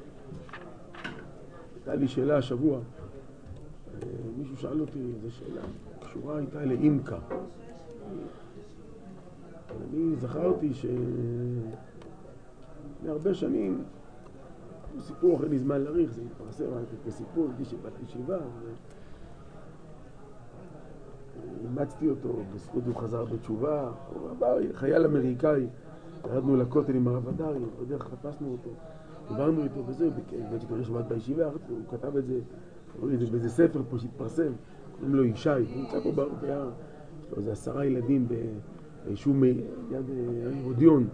הייתה לי שאלה השבוע. מישהו שאל אותי איזו שאלה. קשורה הייתה לאימקה. אני זכרתי שלפני הרבה שנים, סיפור אחרי לי זמן להאריך, זה התפרסם רק כסיפור, הייתי שבת ישיבה, אימצתי אותו, בזכות הוא חזר בתשובה, הוא עבר חייל אמריקאי, ירדנו לכותל עם הרב אדרי, בדרך חפשנו אותו, דיברנו איתו וזה, והייתי קורא שבת בישיבה, הוא כתב את זה, קוראים את זה באיזה ספר פה שהתפרסם, קוראים לו ישי, הוא נמצא פה בהרפאה, יש לו איזה עשרה ילדים ביישוב יד הרודיון.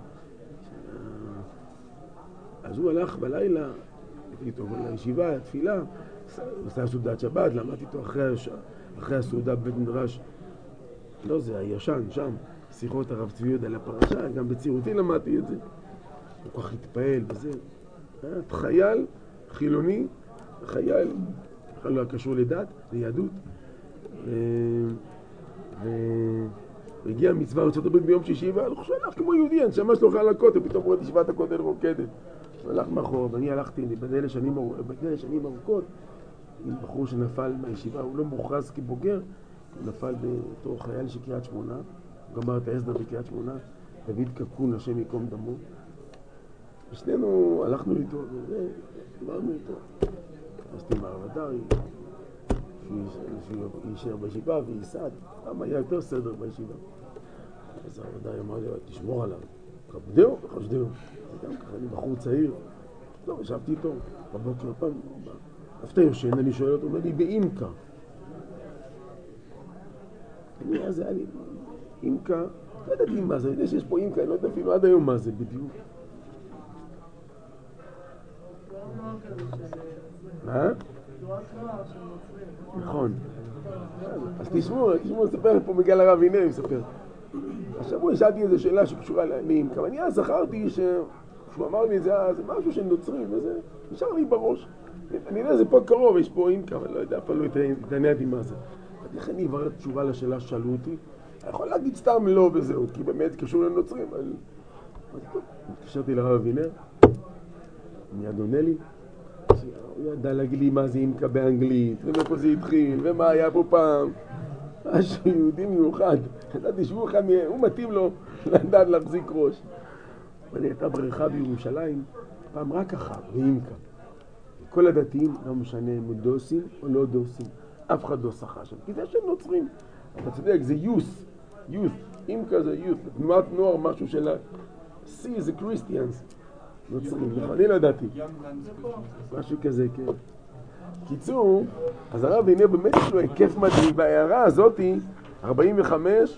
אז הוא הלך בלילה, הייתי איתו לישיבה, לתפילה, הוא עשה סעודת שבת, למדתי איתו אחרי, אחרי הסעודה בבית מדרש, לא זה, הישן, שם, שיחות הרב צבי יהודה על הפרשה, גם בצירותי למדתי את זה. הוא כל כך התפעל וזה. חייל חילוני, חייל, בכלל לא היה קשור לדת, ליהדות. והגיע מצווה ארצות הברית ביום שישי, והוא הלך כמו יהודי, הנשמה שלו הלכה לכותל, פתאום רואה את ישיבת הכותל רוקדת. הוא הלך מאחור, ואני הלכתי בדלת שנים ארוכות, עם בחור שנפל מהישיבה, הוא לא מוכרז כבוגר, הוא נפל בתור חייל של קריית שמונה, הוא גמר את ההסדר בקריית שמונה, דוד קקון, השם יקום דמו. ושנינו הלכנו איתו, ודיברנו איתו. עשיתי מערב אדרי, שהוא יישאר בישיבה וייסד, פעם היה יותר סדר בישיבה. אז הרב אדרי אמר לי, תשמור עליו, כבדהו וחשדהו. וגם ככה, אני בחור צעיר. לא, ישבתי איתו, בבוקר פעם, אפתה יושן, אני שואל אותו, אומר לי, באימקה. אני, אז היה לי, אימקה, לא ידעתי מה זה, אני יודע שיש פה אימקה, אני לא יודע אפילו עד היום מה זה בדיוק. מה? נכון. אז תשמעו, תשמעו, נספר פה מגל הרב הנה, אני מספר. השבוע שאלתי איזו שאלה שקשורה לאימקה, ואני אז זכרתי שהוא אמר לי, זה משהו של נוצרים, וזה נשאר לי בראש. אני יודע, זה פה קרוב, יש פה אימקה, אבל לא יודע, אף פעם לא התעניינתי מה זה. איך אני אברר תשובה לשאלה ששאלו אותי? אני יכול להגיד סתם לא וזהו, כי באמת קשור לנוצרים. התקשרתי לרב אבינר, מיד עונה לי, הוא ידע להגיד לי מה זה אימקה באנגלית, ומאיפה זה התחיל, ומה היה פה פעם. משהו יהודי מיוחד. ידעתי שהוא אחד, הוא מתאים לו לדעת להחזיק ראש. אבל הייתה בריכה בירושלים, פעם רק אחת, באימקה. כל הדתיים, לא משנה אם דוסים או לא דוסים, אף אחד לא שחה שם, כי זה שהם נוצרים. אתה צודק, זה יוס, יוס, אימקה זה יוס, תנועת נוער, משהו של ה... C זה קריסטיאנס, נוצרים, אני לא ידעתי. משהו כזה, כן. קיצור, אז הרב הנה באמת יש לו היקף מדהים, וההערה הזאת היא ארבעים וחמש,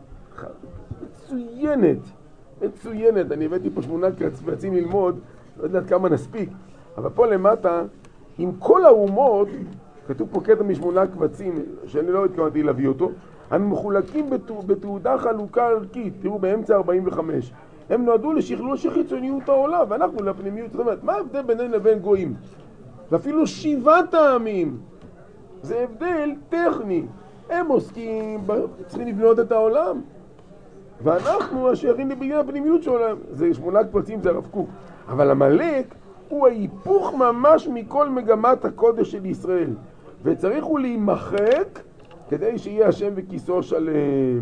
מצוינת, מצוינת. אני הבאתי פה שמונה קבצים ללמוד, לא יודעת כמה נספיק, אבל פה למטה, עם כל האומות, כתוב פה קטע משמונה קבצים, שאני לא התכוונתי להביא אותו, הם מחולקים בתעודה חלוקה ערכית, תראו באמצע ארבעים וחמש. הם נועדו לשכלול של חיצוניות העולם, ואנחנו לפנימיות. זאת אומרת, מה ההבדל בינינו לבין גויים? ואפילו שבעת העמים, זה הבדל טכני. הם עוסקים, צריכים לבנות את העולם. ואנחנו השייכים לבניין הפנימיות של העולם. זה שמונה קבצים, זה הרב קוק. אבל עמלק הוא ההיפוך ממש מכל מגמת הקודש של ישראל. וצריך הוא להימחק כדי שיהיה השם וכיסו שלם.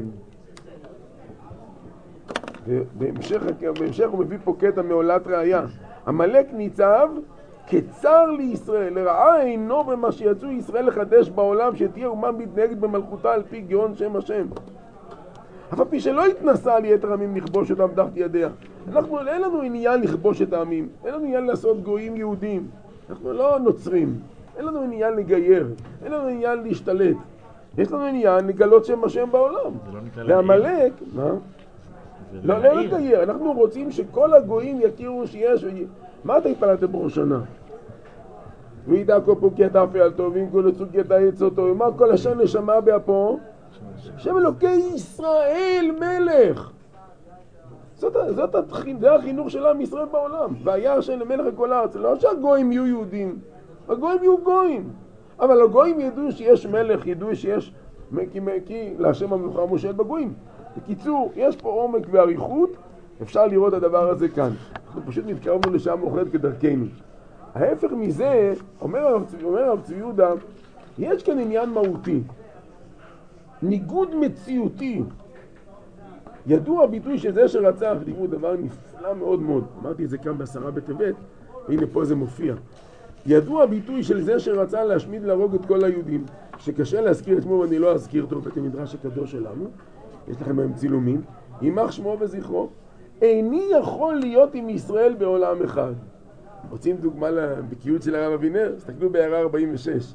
ובהמשך, בהמשך הוא מביא פה קטע מעולת ראיה. עמלק ניצב קצר לישראל, לרעה אינו במה שיצאו ישראל לחדש בעולם, שתהיה אומה מתנהגת במלכותה על פי גאון שם השם. אף על פי שלא התנסה על יתר עמים לכבוש אותם תחת ידיה. אנחנו, אין לנו עניין לכבוש את העמים, אין לנו עניין לעשות גויים יהודים, אנחנו לא נוצרים, אין לנו עניין לגייר, אין לנו עניין להשתלט, יש לנו עניין לגלות שם השם בעולם. והמלאק, מה? לא, לא לגייר, אנחנו רוצים שכל הגויים יכירו שיש, מה אתה התפללתם בראש שנה? וידע כל פוקי את אפלתו, ואם כל צוקי את העצותו, ומה כל אשר נשמה באפו? שם אלוקי ישראל מלך. זאת, זאת התחין, זה החינוך של עם ישראל בעולם. והיה השם למלך לכל הארץ. לא שהגויים יהיו יהודים, הגויים יהיו גויים. אבל הגויים ידעו שיש מלך, ידעו שיש, כי, כי להשם המלוכה מושל בגויים. בקיצור, יש פה עומק ואריכות, אפשר לראות את הדבר הזה כאן. אנחנו פשוט נתקרבנו לשם מאוחדת כדרכנו. ההפך מזה, אומר הרב צבי יהודה, יש כאן עניין מהותי. ניגוד מציאותי. ידוע הביטוי שזה שרצה, הוא דבר נפלא מאוד מאוד. אמרתי את זה כאן בעשרה בטבת, והנה פה זה מופיע. ידוע הביטוי של זה שרצה להשמיד להרוג את כל היהודים, שקשה להזכיר את שמו ואני לא אזכיר אותו בית המדרש הקדוש שלנו, יש לכם מהם צילומים, יימח שמו וזכרו, איני יכול להיות עם ישראל בעולם אחד. רוצים דוגמה לבקיאות של הרב אבינר? תסתכלו בהערה ארבעים ושש.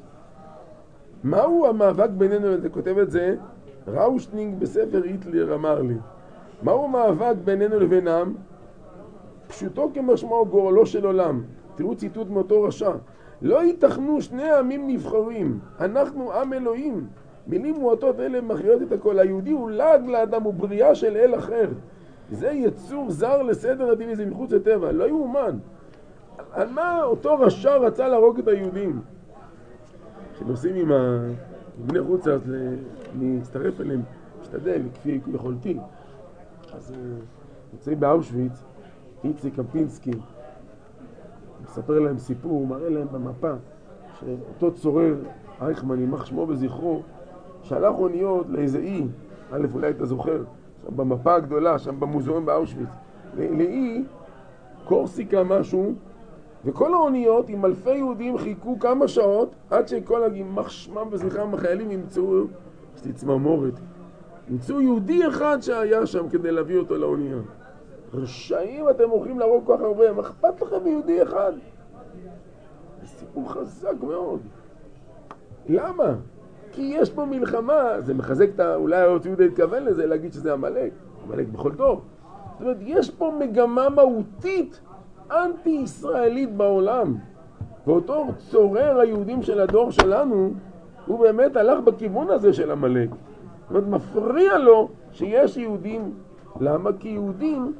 מהו המאבק בינינו, זה כותב את זה, ראושטינג בספר היטלר אמר לי, מהו המאבק בינינו לבינם? פשוטו כמשמעו גורלו של עולם. תראו ציטוט מאותו רשע. לא ייתכנו שני עמים נבחרים, אנחנו עם אלוהים. מילים מועטות אלה מכריעות את הכל. היהודי הוא לעג לאדם, הוא בריאה של אל אחר. זה יצור זר לסדר הטבעי, זה מחוץ לטבע, לא יאומן. על מה אותו רשע רצה להרוג את היהודים? כשנוסעים עם בני חוץ, אז אני אצטרף אליהם, אשתדל, כפי יכולתי. אז נמצאים באושוויץ, איציק קמפינסקי, מספר להם סיפור, הוא מראה להם במפה, שאותו צורר, אייכמן, יימח שמו וזכרו, שלח אוניות לאיזה אי, א' אולי אתה זוכר, שם במפה הגדולה, שם במוזיאון באושוויץ, לאי, קורסיקה משהו, וכל האוניות עם אלפי יהודים חיכו כמה שעות עד שכל יימח שמם וזכרם החיילים ימצאו, יש לי צמרמורת, ימצאו יהודי אחד שהיה שם כדי להביא אותו לאונייה. רשעים אתם הולכים להרוג כל כך הרבה, מה אכפת לכם מיהודי אחד? זה סיפור חזק מאוד. למה? כי יש פה מלחמה, זה מחזק את ה... אולי הרב יהודה התכוון לזה, להגיד שזה המלאק, המלאק בכל דור. זאת אומרת, יש פה מגמה מהותית אנטי-ישראלית בעולם. ואותו צורר היהודים של הדור שלנו, הוא באמת הלך בכיוון הזה של המלאק. זאת אומרת, מפריע לו שיש יהודים. למה? כי יהודים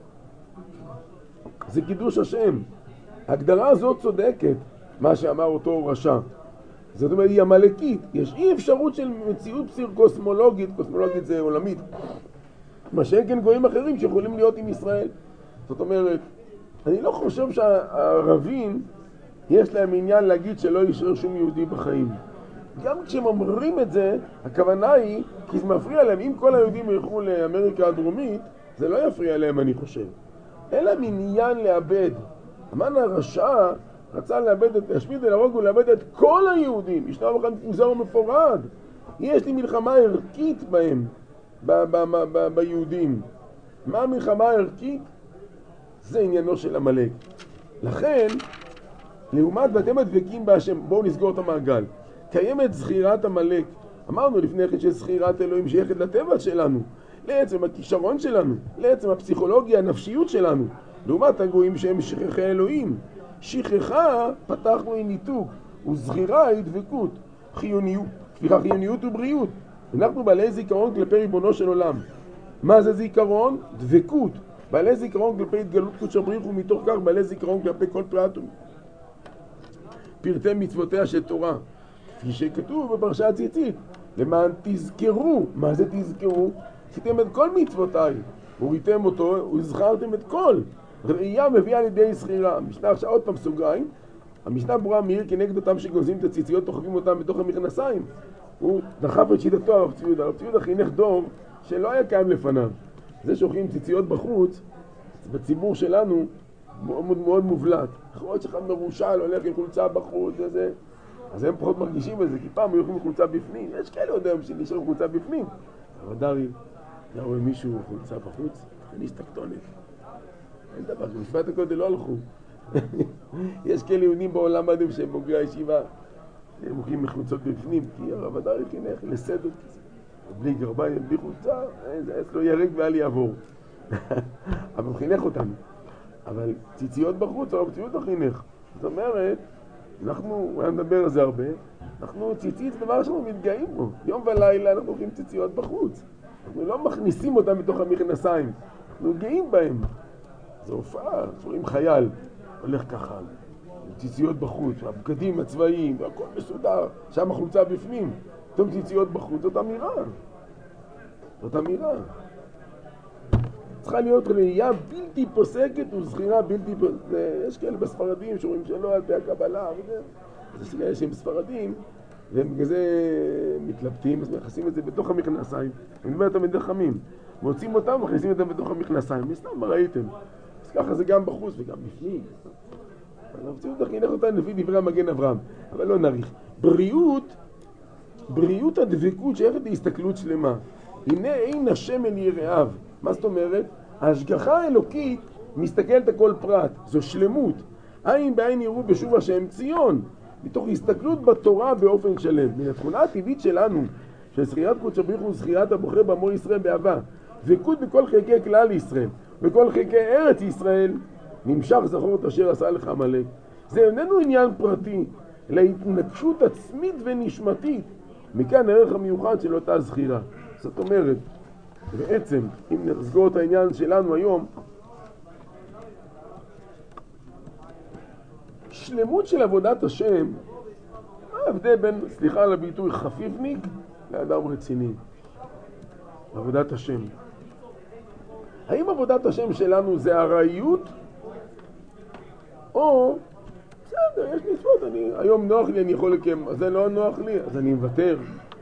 זה קידוש השם. ההגדרה הזאת צודקת, מה שאמר אותו רשע. זאת אומרת, היא המלאקית. יש אי אפשרות של מציאות קוסמולוגית, קוסמולוגית זה עולמית, מה שאין כן גויים אחרים שיכולים להיות עם ישראל. זאת אומרת, אני לא חושב שהערבים יש להם עניין להגיד שלא יישאר שום יהודי בחיים. גם כשהם אומרים את זה, הכוונה היא, כי זה מפריע להם, אם כל היהודים ילכו לאמריקה הדרומית, זה לא יפריע להם, אני חושב. אין להם עניין לאבד. המן הרשע רצה לאבד את, להשמיד ולהרוג ולאבד את כל היהודים. ישנה בכלל מפוזר ומפורד. יש לי מלחמה ערכית בהם, ב- ב- ב- ב- ביהודים. מה המלחמה הערכית? זה עניינו של המלאק. לכן, לעומת ואתם הדבקים בהשם, בואו נסגור את המעגל. קיימת זכירת המלאק. אמרנו לפני כן שזכירת אלוהים שייכת לטבע שלנו, לעצם הכישרון שלנו, לעצם הפסיכולוגיה, הנפשיות שלנו. לעומת הגויים שהם שכחי אלוהים. שכחה פתחנו עם ניתוק, וזכירה היא דבקות. חיוניות, סליחה, חיוניות ובריאות. אנחנו בעלי זיכרון כלפי ריבונו של עולם. מה זה זיכרון? דבקות. בעלי זיכרון כלפי התגלות קודש הבריך, ומתוך כך בעלי זיכרון כלפי כל פרט פרטי מצוותיה של תורה. כפי שכתוב בפרשת ציצית, למען תזכרו. מה זה תזכרו? עשיתם את כל מצוותיי, וראיתם אותו, וזכרתם את כל. ראייה מביאה על ידי זכירה. המשנה עכשיו עוד פעם סוגריים, המשנה ברורה מאיר כנגד אותם שגוזים את הציציות, תוחבים אותם בתוך המכנסיים. הוא דחף את שיטתו הרב צבי יהודה. הרב צבי יהודה חינך דור שלא היה קיים לפניו. זה שאוכלים ציציות בחוץ, בציבור שלנו מאוד מאוד מובלט. יכול להיות שאחד מרושל הולך עם חולצה בחוץ וזה, אז הם פחות מרגישים את זה, כי פעם הולכים עם חולצה בפנים, יש כאלה עוד היום שנשאר עם חולצה בפנים. אבל דרי, אתה רואה מישהו חולצה בחוץ, תכניס את הכתונת. אין דבר, במשפט הקודם לא הלכו. יש כאלה יהודים בעולם מדהים שהם בוגרי הישיבה, הם הולכים מחוצות בפנים, כי הרב הדרי חינך לסדר כזה. בלי גרביים, בלי חולצה, זה אצלו ירק ואל יעבור. אבל הוא חינך אותנו. אבל ציציות בחוץ, הרב ציציות החינך. זאת אומרת, אנחנו, הוא היה מדבר על זה הרבה, אנחנו ציצית זה דבר שאנחנו מתגאים בו. יום ולילה אנחנו הולכים ציציות בחוץ. אנחנו לא מכניסים אותם בתוך המכנסיים, אנחנו גאים בהם. זו הופעה, רואים חייל, הולך ככה, ציציות בחוץ, הבגדים הצבאיים, והכל מסודר, שם החולצה בפנים, פתאום ציציות בחוץ, זאת אמירה. זאת אמירה. צריכה להיות ראייה בלתי פוסקת וזכירה בלתי פוסקת. יש כאלה בספרדים שאומרים שלא על פי הקבלה, וזה. יש כאלה שהם ספרדים, והם כזה מתלבטים, אז מכניסים את זה בתוך המכנסיים. אני מדבר אותם מדחמים. מוצאים אותם ומכניסים אותם בתוך המכנסיים. מסתם מה ראיתם? אז ככה זה גם בחוץ וגם בפנים. אנחנו רוצים אותך, ינך אותנו לפי דברי המגן אברהם. אבל לא נריך. בריאות, בריאות הדבקות שייכת להסתכלות שלמה. הנה אין השם אל יראיו. מה זאת אומרת? ההשגחה האלוקית מסתכלת על כל פרט. זו שלמות. עין בעין יראו בשוב השם ציון. מתוך הסתכלות בתורה באופן שלם. מן התכונה הטבעית שלנו, של זכירת קודש הבריך וזכירת הבוחר בעמו ישראל באהבה, דבקות בכל חלקי כלל ישראל, בכל חלקי ארץ ישראל, נמשך זכור את אשר עשה לך עמלק. זה איננו עניין פרטי, אלא התנגשות עצמית ונשמתית. מכאן הערך המיוחד של אותה זכירה. זאת אומרת, בעצם, אם נסגור את העניין שלנו היום, שלמות של עבודת השם, מה ההבדל בין, סליחה על הביטוי, חפיפניק לאדם רציני? עבודת השם. האם עבודת השם שלנו זה הראיות? או, בסדר, יש מצוות, אני, היום נוח לי, אני יכול לקיים, אז זה לא נוח לי, אז אני מוותר.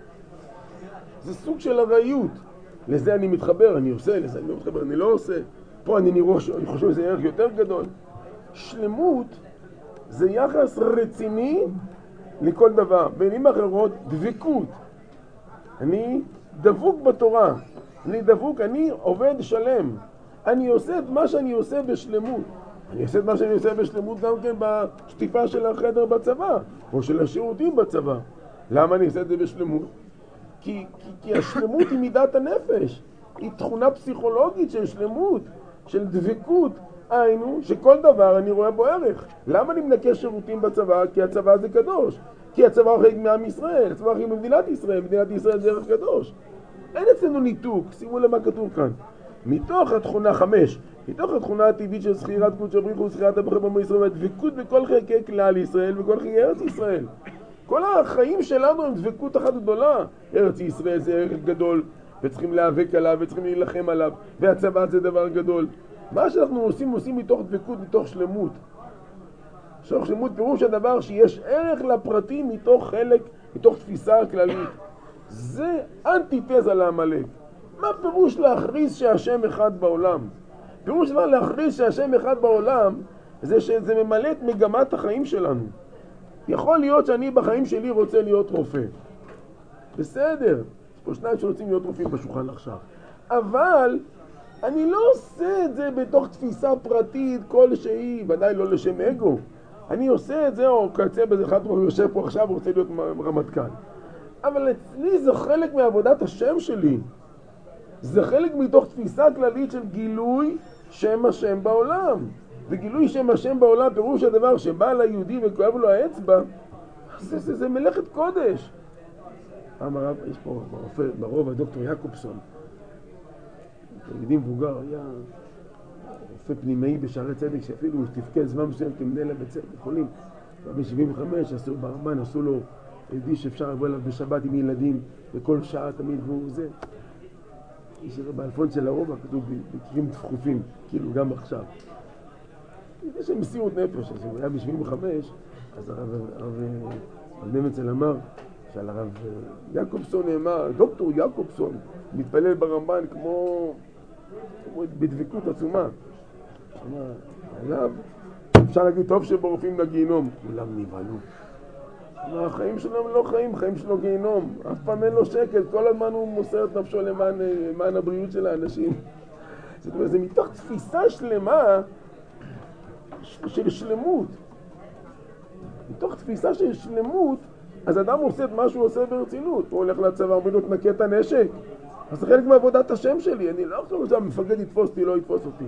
זה סוג של הראיות. לזה אני מתחבר, אני עושה, לזה אני לא מתחבר, אני לא עושה. פה אני נראש, אני חושב שזה ערך יותר גדול. שלמות זה יחס רציני לכל דבר. בעינים אחרות, דבקות. אני דבוק בתורה. אני דבוק, אני עובד שלם. אני עושה את מה שאני עושה בשלמות. אני עושה את מה שאני עושה בשלמות גם כן בשטיפה של החדר בצבא, או של השירותים בצבא. למה אני עושה את זה בשלמות? כי, כי, כי השלמות היא מידת הנפש. היא תכונה פסיכולוגית של שלמות, של דבקות. היינו שכל דבר אני רואה בו ערך. למה אני מנקה שירותים בצבא? כי הצבא זה קדוש. כי הצבא הוא חלק מעם ישראל, הצבא הוא חלק ממדינת ישראל, מדינת ישראל זה ערך קדוש. אין אצלנו ניתוק, שימו למה כתוב כאן. מתוך התכונה חמש, מתוך התכונה הטבעית של זכירת קודש הבריך וזכירת הבוחר בעמו ישראל, והדבקות בכל חלקי כלל ישראל וכל חלקי ארץ ישראל. כל החיים שלנו הם דבקות אחת גדולה. ארץ ישראל זה ערך גדול, וצריכים להיאבק עליו, וצריכים להילחם עליו, והצבא זה דבר גדול. מה שאנחנו עושים, עושים מתוך דבקות, מתוך שלמות. מתוך שלמות פירוש הדבר שיש ערך לפרטים מתוך חלק, מתוך תפיסה כללית. זה אנטיתזה לעמלק. מה פירוש להכריז שהשם אחד בעולם? פירוש דבר להכריז שהשם אחד בעולם זה שזה ממלא את מגמת החיים שלנו. יכול להיות שאני בחיים שלי רוצה להיות רופא. בסדר. יש פה שניים שרוצים להיות רופאים בשולחן עכשיו. אבל אני לא עושה את זה בתוך תפיסה פרטית כלשהי, ודאי לא לשם אגו. אני עושה את זה, או קצה בזה אחד יושב פה עכשיו ורוצה להיות רמטכ"ל. אבל אצלי זה חלק מעבודת השם שלי. זה חלק מתוך תפיסה כללית של גילוי שם השם בעולם. וגילוי שם השם בעולם פירוש הדבר שבא ליהודי וכואב לו האצבע, זה, זה, זה מלאכת קודש. אמר, יש פה ברופא, ברוב הדוקטור יעקובסון, תלמידי מבוגר, היה רופא פנימאי בשערי צדק שאפילו תפקד זמן מסוים כמנהל בית ספר חולים. ב-שבעים וחמש עשו ברמן, עשו לו יהודי שאפשר לבוא אליו בשבת עם ילדים בכל שעה תמיד, והוא זה. איש באלפון של הרובע כתוב בקרים דחופים, כאילו גם עכשיו. יש להם מסירות נפש, אז הוא היה ב-שבעים וחמש, אז הרב, הרב, הרב נמצל אמר שעל הרב יעקובסון נאמר, דוקטור יעקובסון מתפלל ברמב"ן כמו, כמו בדבקות עצומה. אמר, עליו אפשר להגיד, טוב שבורפים לגיהינום. כולם נבהלו. החיים שלהם לא חיים, חיים שלו גיהינום. אף פעם אין לו שקט, כל הזמן הוא מוסר את נפשו למען, למען הבריאות של האנשים. זאת אומרת, זה מתוך תפיסה שלמה של שלמות. מתוך תפיסה של שלמות, אז אדם עושה את מה שהוא עושה ברצינות. הוא הולך לצבא, אומר לו, תנקה את הנשק. אז זה חלק מעבודת השם שלי. אני לא חושב שהמפקד יתפוס אותי, לא יתפוס אותי.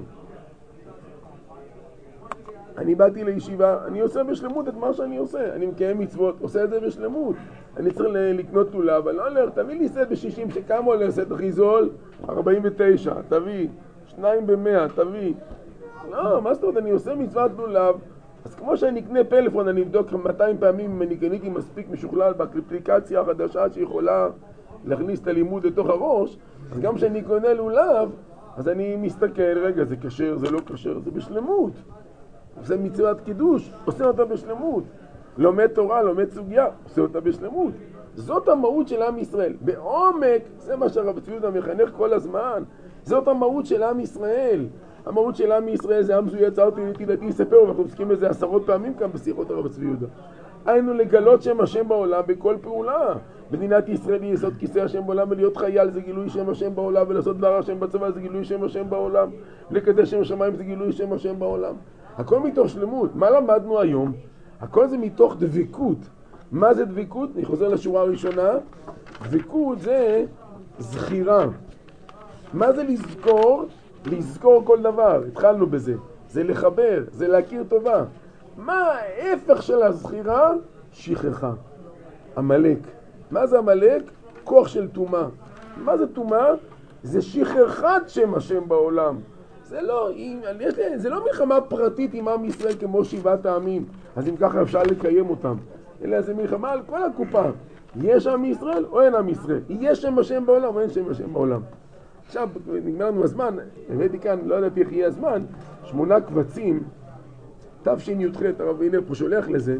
אני באתי לישיבה, אני עושה בשלמות את מה שאני עושה. אני מקיים מצוות, עושה את זה בשלמות. אני צריך לקנות תולה, אבל לא הולך, תביא לי סט ב-שישים, שכמה עולה סט הכי זול? ארבעים ותשע, תביא. שניים במאה, תביא. לא, מה זאת אומרת, אני עושה מצוות תולה, אז כמו שאני אקנה פלאפון, אני אבדוק מאתיים פעמים אם אני קניתי מספיק משוכלל באפליקציה החדשה שיכולה להכניס את הלימוד לתוך הראש, אז גם כשאני קונה לולב, אז אני מסתכל, רגע, זה כשר, זה לא כשר, זה בשלמות. עושה מצוות קידוש, עושה אותה בשלמות. לומד תורה, לומד סוגיה, עושה אותה בשלמות. זאת המהות של עם ישראל. בעומק, זה מה שהרב צבי יהודה מחנך כל הזמן. זאת המהות של עם ישראל. המהות של עם ישראל זה עם זו יצא אותי לתהילתי לספר, ואנחנו עוסקים בזה עשרות פעמים כאן בשיחות הרב צבי יהודה. היינו לגלות שם השם בעולם בכל פעולה. מדינת ישראל היא יסוד כיסא השם בעולם, ולהיות חייל זה גילוי שם השם בעולם, ולעשות דבר השם בצבא זה גילוי שם השם בעולם, לקדש שם השמיים זה גילוי שם השם בעולם. הכל מתוך שלמות. מה למדנו היום? הכל זה מתוך דבקות. מה זה דבקות? אני חוזר לשורה הראשונה. דבקות זה זכירה. מה זה לזכור? לזכור כל דבר. התחלנו בזה. זה לחבר, זה להכיר טובה. מה ההפך של הזכירה? שכחה. המלאק. מה זה המלאק? כוח של תומה. מה זה תומה? זה שכחת שם השם בעולם. זה לא, זה לא מלחמה פרטית עם עם ישראל כמו שבעת העמים, אז אם ככה אפשר לקיים אותם, אלא זה מלחמה על כל הקופה. יש עם ישראל או אין עם ישראל? יש שם השם בעולם או אין שם השם בעולם? עכשיו, נגמר לנו הזמן, הבאתי כאן, לא ידעתי איך יהיה הזמן, שמונה קבצים, תשי"ח, הרב אילר פה שולח לזה,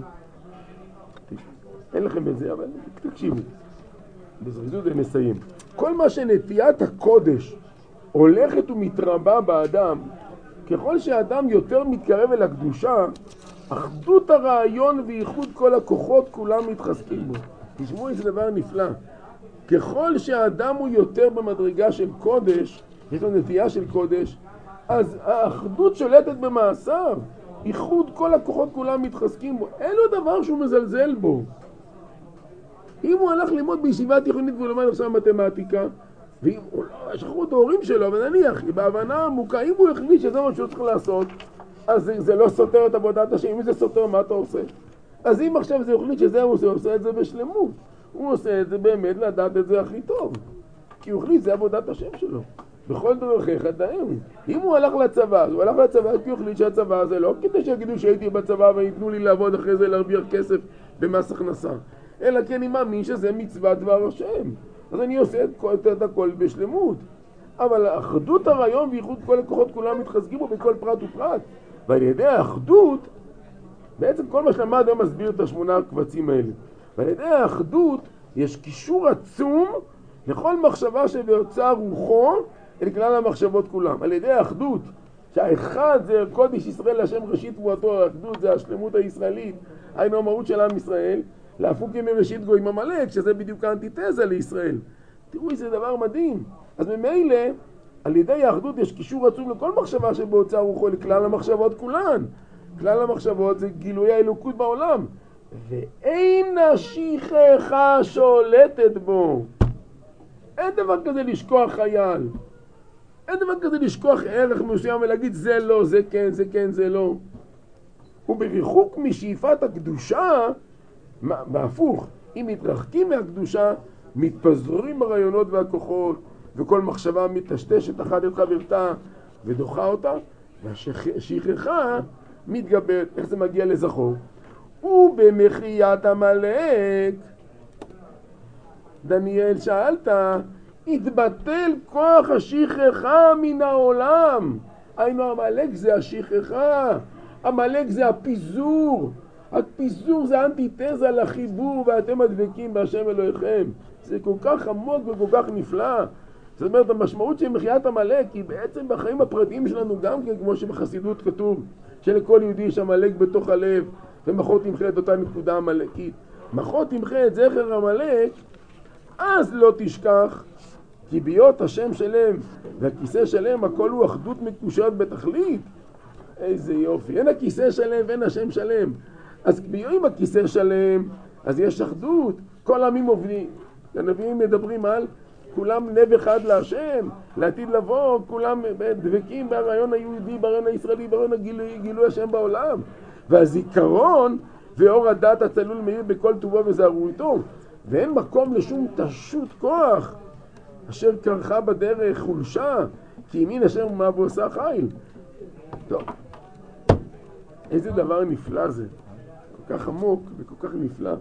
אין לכם את זה, אבל תקשיבו, בזריזות ונסיים. כל מה שנטיית הקודש הולכת ומתרבה באדם, ככל שהאדם יותר מתקרב אל הקדושה, אחדות הרעיון וייחוד כל הכוחות כולם מתחזקים בו. תשמעו איזה דבר נפלא. ככל שהאדם הוא יותר במדרגה של קודש, יש לו נטייה של קודש, אז האחדות שולטת במעשיו. ייחוד כל הכוחות כולם מתחזקים בו. אין לו דבר שהוא מזלזל בו. אם הוא הלך ללמוד בישיבה תיכונית והוא לומד עכשיו מתמטיקה, ואם הוא לא, שכחו את ההורים שלו, אבל נניח, בהבנה עמוקה, אם הוא החליט שזה מה שהוא צריך לעשות, אז זה, זה לא סותר את עבודת השם. אם זה סותר, מה אתה עושה? אז אם עכשיו זה החליט שזה הוא עושה, הוא עושה את זה בשלמות. הוא עושה את זה באמת לדעת את זה הכי טוב. כי הוא החליט, זה עבודת השם שלו. בכל דרכיך תאם. אם הוא הלך לצבא, אז הוא הלך לצבא, כי הוא החליט שהצבא הזה לא כדי שיגידו שהייתי בצבא ויתנו לי לעבוד אחרי זה להרוויח כסף במס הכנסה. אלא כי אני מאמין שזה מצוות דבר השם. אז אני עושה את, את, את הכל בשלמות. אבל האחדות הרעיון וייחוד כל הכוחות כולם מתחזקים בו בכל פרט ופרט. ועל ידי האחדות, בעצם כל מה שלמד היום מסביר את השמונה הקבצים האלה. ועל ידי האחדות יש קישור עצום לכל מחשבה שבהוצאה רוחו אל כלל המחשבות כולם. על ידי האחדות, שהאחד זה קודש ישראל השם ראשית תבואתו, האחדות זה השלמות הישראלית, היינו המהות של עם ישראל, להפוך ימי ראשית גויים עמלק, שזה בדיוק האנטיתזה לישראל. תראו איזה דבר מדהים. אז ממילא, על ידי האחדות יש קישור עצום לכל מחשבה שבהוצאה רוחו לכלל המחשבות כולן. כלל המחשבות זה גילוי האלוקות בעולם. ואין השכחה שולטת בו. אין דבר כזה לשכוח חייל. אין דבר כזה לשכוח ערך מסוים ולהגיד זה לא, זה כן, זה כן, זה לא. ובריחוק משאיפת הקדושה, בהפוך, אם מתרחקים מהקדושה, מתפזרים הרעיונות והכוחות, וכל מחשבה מטשטשת אחת את חברתה ודוחה אותה, והשכחה מתגברת. איך זה מגיע לזכור? ובמחיית המלאק, דניאל שאלת, התבטל כוח השכחה מן העולם. היינו המלאק זה השכחה, המלאק זה הפיזור. הפיזור זה אנטיתזה לחיבור, ואתם הדבקים בהשם אלוהיכם. זה כל כך עמוק וכל כך נפלא. זאת אומרת, המשמעות של מחיית עמלק היא בעצם בחיים הפרטיים שלנו גם כן, כמו שבחסידות כתוב, שלכל יהודי יש עמלק בתוך הלב, ומחות תמחה את אותה נקודה עמלקית. מחות תמחה את זכר עמלק, אז לא תשכח, כי ביות השם שלם והכיסא שלם, הכל הוא אחדות מקושרת בתכלית. איזה יופי, אין הכיסא שלם ואין השם שלם. אז ביום הכיסא שלם, אז יש אחדות, כל העמים עובדים. הנביאים מדברים על כולם לב אחד להשם, לעתיד לבוא, כולם דבקים ברעיון היהודי, ברעיון הישראלי, ברעיון הגילוי, גילוי השם בעולם. והזיכרון ואור הדת הצלול מאיר בכל טובו וזהרותו, ואין מקום לשום תשות כוח אשר קרחה בדרך חולשה, כי ימין השם ומה ועושה חיל. טוב, איזה דבר נפלא זה, כל כך עמוק וכל כך נפלא.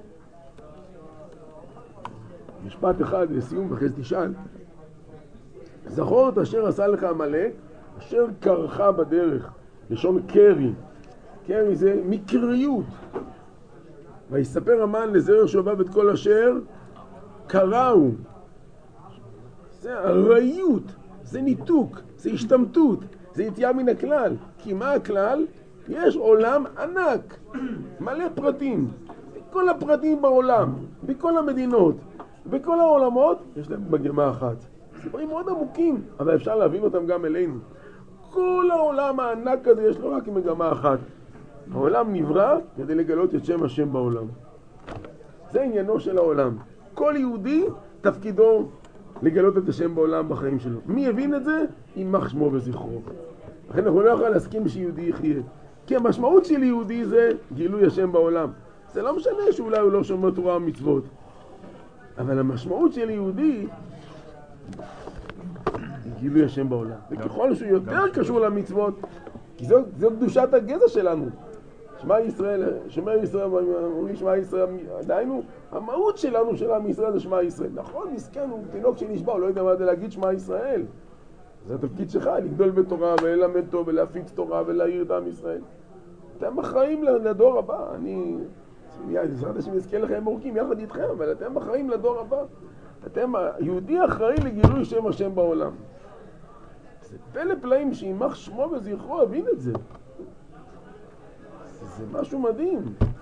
משפט אחד לסיום ואחרי זה תשאל. זכור את אשר עשה לך עמלק, אשר קרחה בדרך, לשון קרי. קרי זה מקריות. ויספר המן לזרע שובב את כל אשר קראו. זה הרעיות, זה ניתוק, זה השתמטות, זה יציאה מן הכלל. כי מה הכלל? יש עולם ענק, מלא פרטים. כל הפרטים בעולם, בכל המדינות, בכל העולמות, יש להם מגמה אחת. סיפורים מאוד עמוקים, אבל אפשר להבין אותם גם אלינו. כל העולם הענק הזה יש לו רק מגמה אחת. העולם נברא כדי לגלות את שם השם בעולם. זה עניינו של העולם. כל יהודי תפקידו לגלות את השם בעולם בחיים שלו. מי הבין את זה? יימח שמו וזכרו. לכן אנחנו לא יכולים להסכים שיהודי יחיה. כי המשמעות של יהודי זה גילוי השם בעולם. זה לא משנה שאולי הוא לא שומר תורה ומצוות. אבל המשמעות של יהודי היא גילוי השם בעולם. וככל שהוא יותר קשור למצוות, כי זו, זו קדושת הגזע שלנו. שמע ישראל, שומר ישראל, אומרים שמע ישראל, עדיינו, המהות שלנו של עם ישראל זה שמע ישראל. נכון, מסכן, הוא תינוק שנשבע, הוא לא יודע מה זה להגיד שמע ישראל. זה התפקיד שלך, לגדול בתורה וללמד טוב ולהפיץ תורה ולהעיר את עם ישראל. אתם אחראים לדור הבא. אני, בעזרת השם יזכה לכם אורכים יחד איתכם, אבל אתם אחראים לדור הבא. אתם, יהודי אחראי לגילוי שם השם בעולם. זה פלא פלאים שימח שמו וזכרו, הבין את זה. זה משהו מדהים.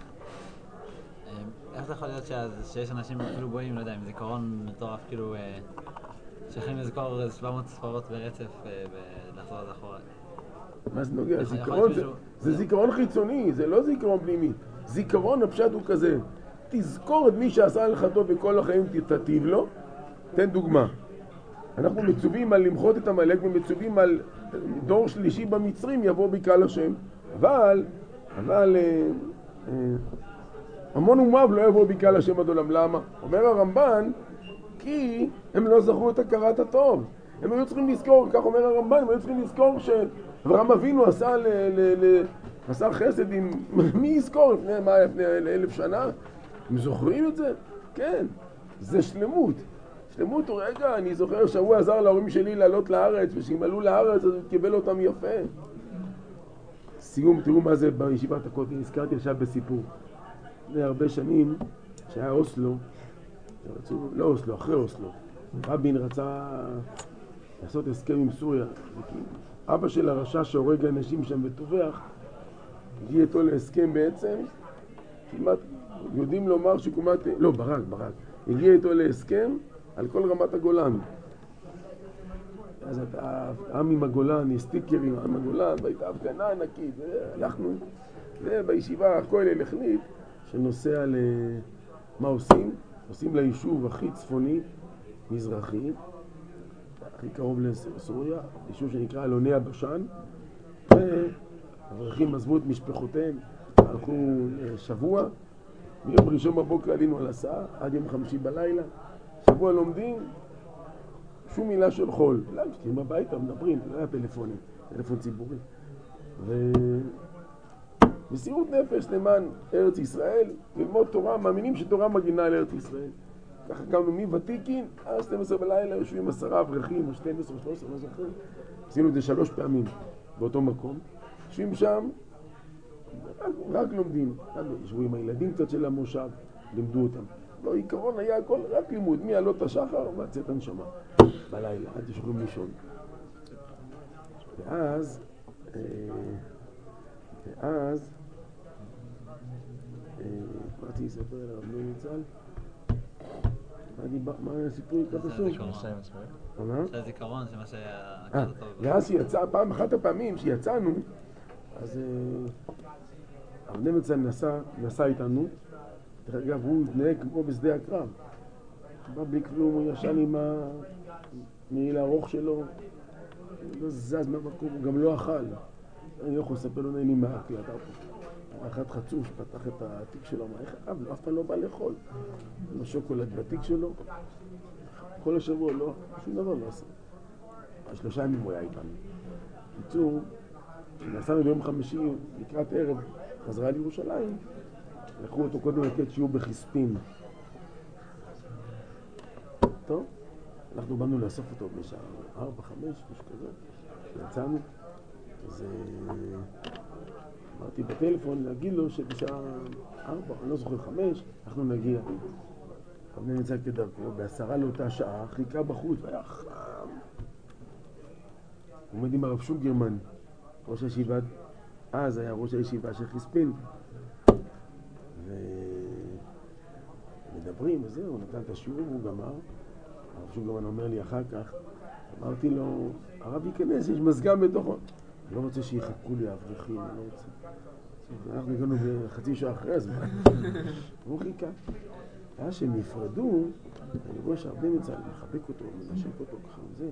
איך זה יכול להיות שיש אנשים כאילו בואים, לא יודע, עם זיכרון מטורף, כאילו שיכולים לזכור שבע מאות ספרות ברצף ולחזור את זה אחורה?
מה זה נוגע? זיכרון זה זיכרון חיצוני, זה לא זיכרון פנימי. זיכרון הפשט הוא כזה, תזכור את מי שעשה לך טוב בכל החיים, תתטיב לו. תן דוגמה, אנחנו מצווים על למחות את עמלק ומצווים על דור שלישי במצרים יבוא בקהל השם, אבל אבל אה, אה, המון אומב לא יבוא בקהל השם עד עולם. למה? אומר הרמב"ן, כי הם לא זכרו את הכרת הטוב. הם היו צריכים לזכור, כך אומר הרמב"ן, הם היו צריכים לזכור שאברהם אבינו עשה ל, ל, ל, עשה חסד עם, מי יזכור לפני, מה, לפני אלף שנה? הם זוכרים את זה? כן, זה שלמות. שלמות הוא רגע, אני זוכר שהוא עזר להורים שלי לעלות לארץ, ושהם עלו לארץ אז הוא קיבל אותם יפה. סיום, תראו מה זה בישיבת הכותל, נזכרתי עכשיו בסיפור. זה הרבה שנים שהיה אוסלו, רצו, לא אוסלו, אחרי אוסלו. רבין רצה לעשות הסכם עם סוריה. אבא של הרשע שהורג אנשים שם וטובח, הגיע איתו להסכם בעצם, כמעט יודעים לומר שכמעט, לא, ברק, ברק. הגיע איתו להסכם על כל רמת הגולן. אז העם עם הגולן, סטיקרים עם הגולן, והייתה הפגנה ענקית, והלכנו, ובישיבה הכולל החליט שנוסע למה עושים? עושים ליישוב הכי צפוני, מזרחי, הכי קרוב לסוריה, יישוב שנקרא אלוני הבשן, והאברכים עזבו את משפחותיהם, הלכו שבוע, ביום ראשון בבוקר עלינו על הסעה, עד יום חמישי בלילה, שבוע לומדים, שום מילה של חול. למה? שתיים בביתה, מדברים, לא היה פלאפונים, טלפון ציבורי. ומסירות נפש למען ארץ ישראל, ללמוד תורה, מאמינים שתורה מגינה על ארץ ישראל. ככה קמנו מוותיקין, אז שתים עשרה בלילה, יושבים עשרה אברכים, או שתים עשרה, שלוש עשרה, לא זוכר. עשינו את זה שלוש פעמים באותו מקום. יושבים שם, רק, רק לומדים. ישבו עם הילדים קצת של המושב, לימדו אותם. לא, עיקרון היה הכל רק לימוד, מעלות השחר ועצת הנשמה. בלילה, עד ששוכרים לישון. ואז, ואז, רציתי לספר על הרב נוי ניצל. מה הסיפור הקדוש?
זה הזיכרון, זה מה שהיה...
ואז שיצא, פעם, אחת הפעמים שיצאנו, אז הרב נוי ניצל נסע איתנו. דרך אגב, הוא התנהג כמו בשדה הקרב. בא בלי כלום, הוא ישן עם המעיל הארוך שלו, הוא לא זז מהמקום, הוא גם לא אכל. אני לא יכול לספר לו נהנים מההקלטה פה. אחד חצוף פתח את התיק שלו, מה, איך אב, אף פעם לא בא לאכול. לא שוקולד בתיק שלו, כל השבוע לא, שום דבר לא עשה. שלושה ימים הוא היה איתנו. בקיצור, כשנסענו ביום חמישי לקראת ערב, חזרה לירושלים, לקחו אותו קודם לתת שיעור בחספין. טוב, אנחנו באנו לאסוף אותו בשעה ארבע, חמש, משהו כזה. יצאנו, אז אמרתי בטלפון להגיד לו שבשעה ארבע, אני לא זוכר חמש, אנחנו נגיע. הרב נוי ניצל כדרכו, בעשרה לאותה שעה, חיכה בחוץ, והיה חם. הוא עומד עם הרב שוגרמן, ראש הישיבת, אז היה ראש הישיבה של חספין. ומדברים, וזהו, הוא נתן את השיעור, הוא גמר. הרב שוגרמן אומר לי אחר כך, אמרתי לו, הרב ייכנס, יש מזגן בתוכו. אני לא רוצה שיחכו לי האברכים, אני לא רוצה. אנחנו הגענו בחצי שעה אחרי הזמן. הוא חיכה. היה שהם נפרדו, אני רואה שהרב נוי ניצל מחבק אותו, מנשק אותו ככה וזה.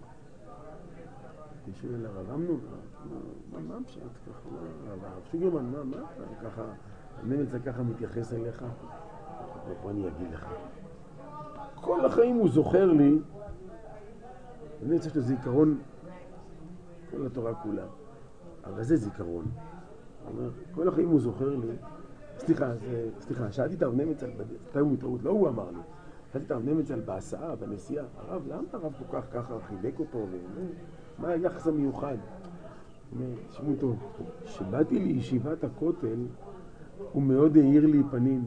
אני שואל הרב אמנון, מה פשט ככה? הרב שוגרמן, מה, מה? ככה, הרב נוי ניצל ככה מתייחס אליך. ופה אני אגיד לך. כל החיים הוא זוכר לי, אני רוצה שזה זיכרון, כל התורה כולה. אבל זה זיכרון. כל החיים הוא זוכר לי, סליחה, סליחה, שאלתי את הרב נוי ניצל, טעות, טעות, לא הוא אמר לי. שאלתי את הרב נוי ניצל בהסעה, בנסיעה, הרב, למה הרב כל כך ככה חיבק אותו? מה היחס המיוחד? תשמעו טוב, כשבאתי לישיבת הכותל, הוא מאוד העיר לי פנים.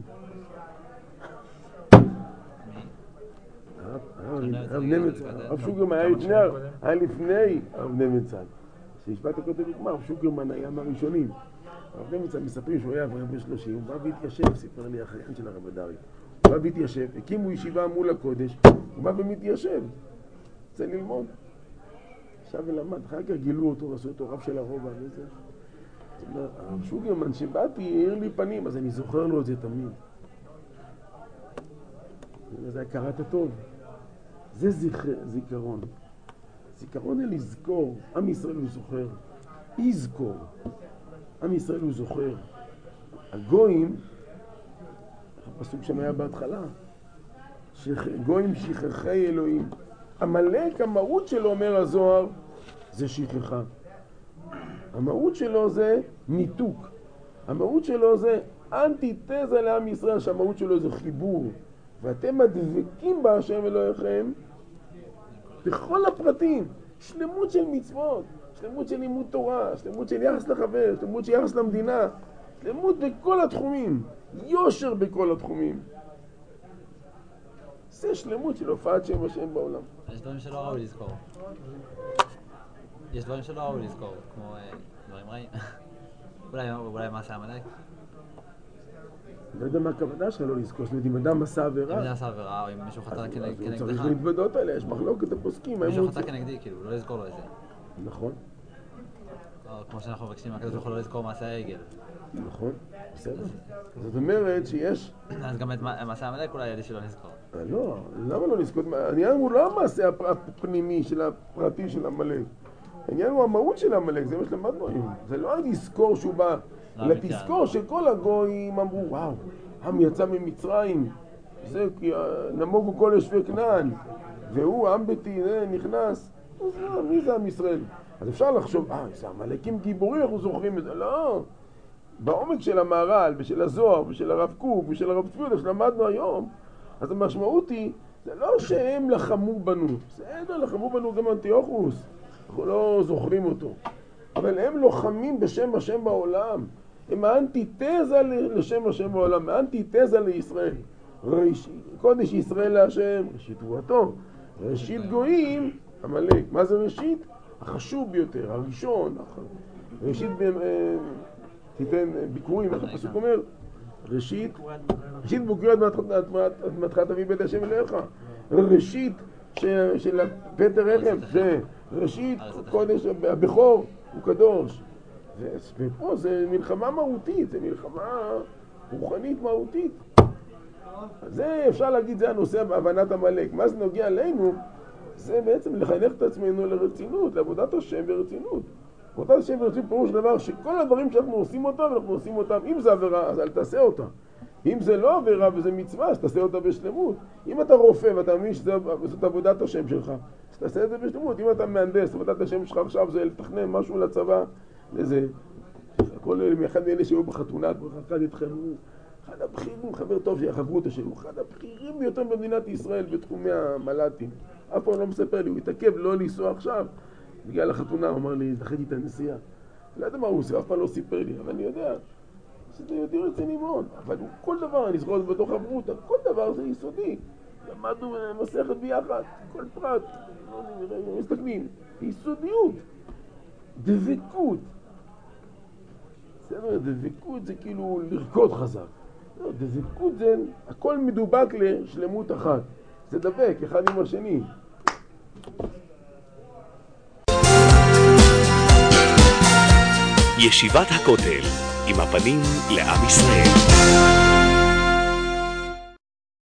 הרב נוי ניצל, הרב שוגרמן היה לפני הרב נוי ניצל. כשישבת הכותל הוקמה, הרב שוגרמן היה מהראשונים. הרב נוי ניצל מספרים שהוא היה אברהם בשלושים, הוא בא והתיישב, סיפר לי החייל של הרב אדרי. הוא בא והתיישב, הקימו ישיבה מול הקודש, הוא בא ומתיישב, רוצה ללמוד. עכשיו ולמד, אחר כך גילו אותו, עשו אותו רב של הרובע וזה. זאת אומרת, הרב שוגרמן שבאתי, העיר לי פנים, אז אני זוכר לו את זה תמיד. זה הכרת הטוב. זה זיכרון. זיכרון זה לזכור. עם ישראל הוא זוכר. יזכור. עם ישראל הוא זוכר. הגויים, הפסוק שם היה בהתחלה, גויים שכחי אלוהים. המלאק, המהות שלו, אומר הזוהר, זה שכחה. המהות שלו זה ניתוק. המהות שלו זה אנטיתזה לעם ישראל, שהמהות שלו זה חיבור. ואתם מדבקים בהשם אלוהיכם בכל הפרטים. שלמות של מצוות, שלמות של לימוד תורה, שלמות של יחס לחבר, שלמות של יחס למדינה, שלמות בכל התחומים, יושר בכל התחומים. זה שלמות של הופעת שם השם בעולם.
יש דברים שלא ראו לזכור. יש דברים שלא ראו לזכור, כמו דברים רעים. אולי מה עשה המלאק?
לא יודע מה הכוונה שלך לא לזכור, זאת אומרת, אם אדם עשה עבירה...
אם אדם עשה עבירה, או אם מישהו חטא כנגדך.
הוא צריך להתוודות עליה, יש מחלוקת הפוסקים.
מישהו חטא כנגדי, כאילו, לא לזכור לו את זה.
נכון.
כמו שאנחנו מבקשים, הקדוש ברוך הוא לא לזכור מעשה העגל.
נכון, בסדר. זאת אומרת שיש...
אז גם את מעשה המלאק אולי ידי שלא נזכור.
לא, למה לא לזכור? העניין הוא לא המעשה הפנימי של הפרטי של המלאק. העניין הוא המהות של המלאק, זה מה שלמדנו היום. זה לא לזכור שהוא בא, אלא תזכור שכל הגויים אמרו, וואו, עם יצא ממצרים, זה נמוגו כל יושבי כנען, והוא, עם ביתי, נכנס, מי זה עם ישראל? אז אפשר לחשוב, אה, זה המלאקים גיבורים, אנחנו זוכרים את זה. לא, בעומק של המהר"ל, ושל הזוהר, ושל הרב קוק, ושל הרב צבי, שלמדנו היום, אז המשמעות היא, זה לא שהם לחמו בנו, בסדר, לחמו בנו גם אנטיוכוס, אנחנו לא זוכרים אותו, אבל הם לוחמים בשם השם בעולם, הם האנטיתזה לשם השם בעולם, האנטיתזה לישראל. ראש, קודש ישראל להשם, ראשית תבואתו. ראשית גויים, עמלק. מה זה ראשית? החשוב ביותר, הראשון. ראשית, תיתן ביקורים, איך הפסוק אומר? ראשית, ראשית בוקרת מתחת אבי בית השם אליך. ראשית של פטר רחם, זה ראשית קודש, הבכור הוא קדוש. ופה זה מלחמה מהותית, זה מלחמה רוחנית מהותית. זה אפשר להגיד, זה הנושא בהבנת עמלק. מה זה נוגע עלינו? זה בעצם לחנך את עצמנו לרצינות, לעבודת השם ברצינות. עבודת השם ברצינות פירוש דבר שכל הדברים שאנחנו עושים אותם, אנחנו עושים אותם. אם זה עבירה, אז אל תעשה אותה. אם זה לא עבירה וזה מצווה, אז תעשה אותה בשלמות. אם אתה רופא ואתה מבין שזאת עבודת השם שלך, אז תעשה את זה בשלמות. אם אתה מהנדס, עבודת השם שלך עכשיו זה לתכנן משהו לצבא, לזה. כל אחד מאלה שהיו בחתונה, אחד איתכם, הוא אחד הבכירים, חבר טוב שהחברות שלו, אחד הבכירים ביותר במדינת ישראל בתחומי המל"טים. אף פעם לא מספר לי, הוא התעכב לא לנסוע עכשיו. בגלל החתונה, הוא אמר לי, דחיתי את הנסיעה. לא יודע מה הוא עושה, אף פעם לא סיפר לי, אבל אני יודע שזה יהודי רציני מאוד. אבל כל דבר, אני זוכר את זה בתוך חברות, כל דבר זה יסודי. למדנו מסכת ביחד, כל פרט, לא מסתכלים, יסודיות, דבקות. בסדר, דבקות זה כאילו לרקוד חזק. לא, דבקות זה, הכל מדובק לשלמות אחת. זה דבק, אחד עם השני.
ישיבת הכותל, עם הפנים לעם ישראל.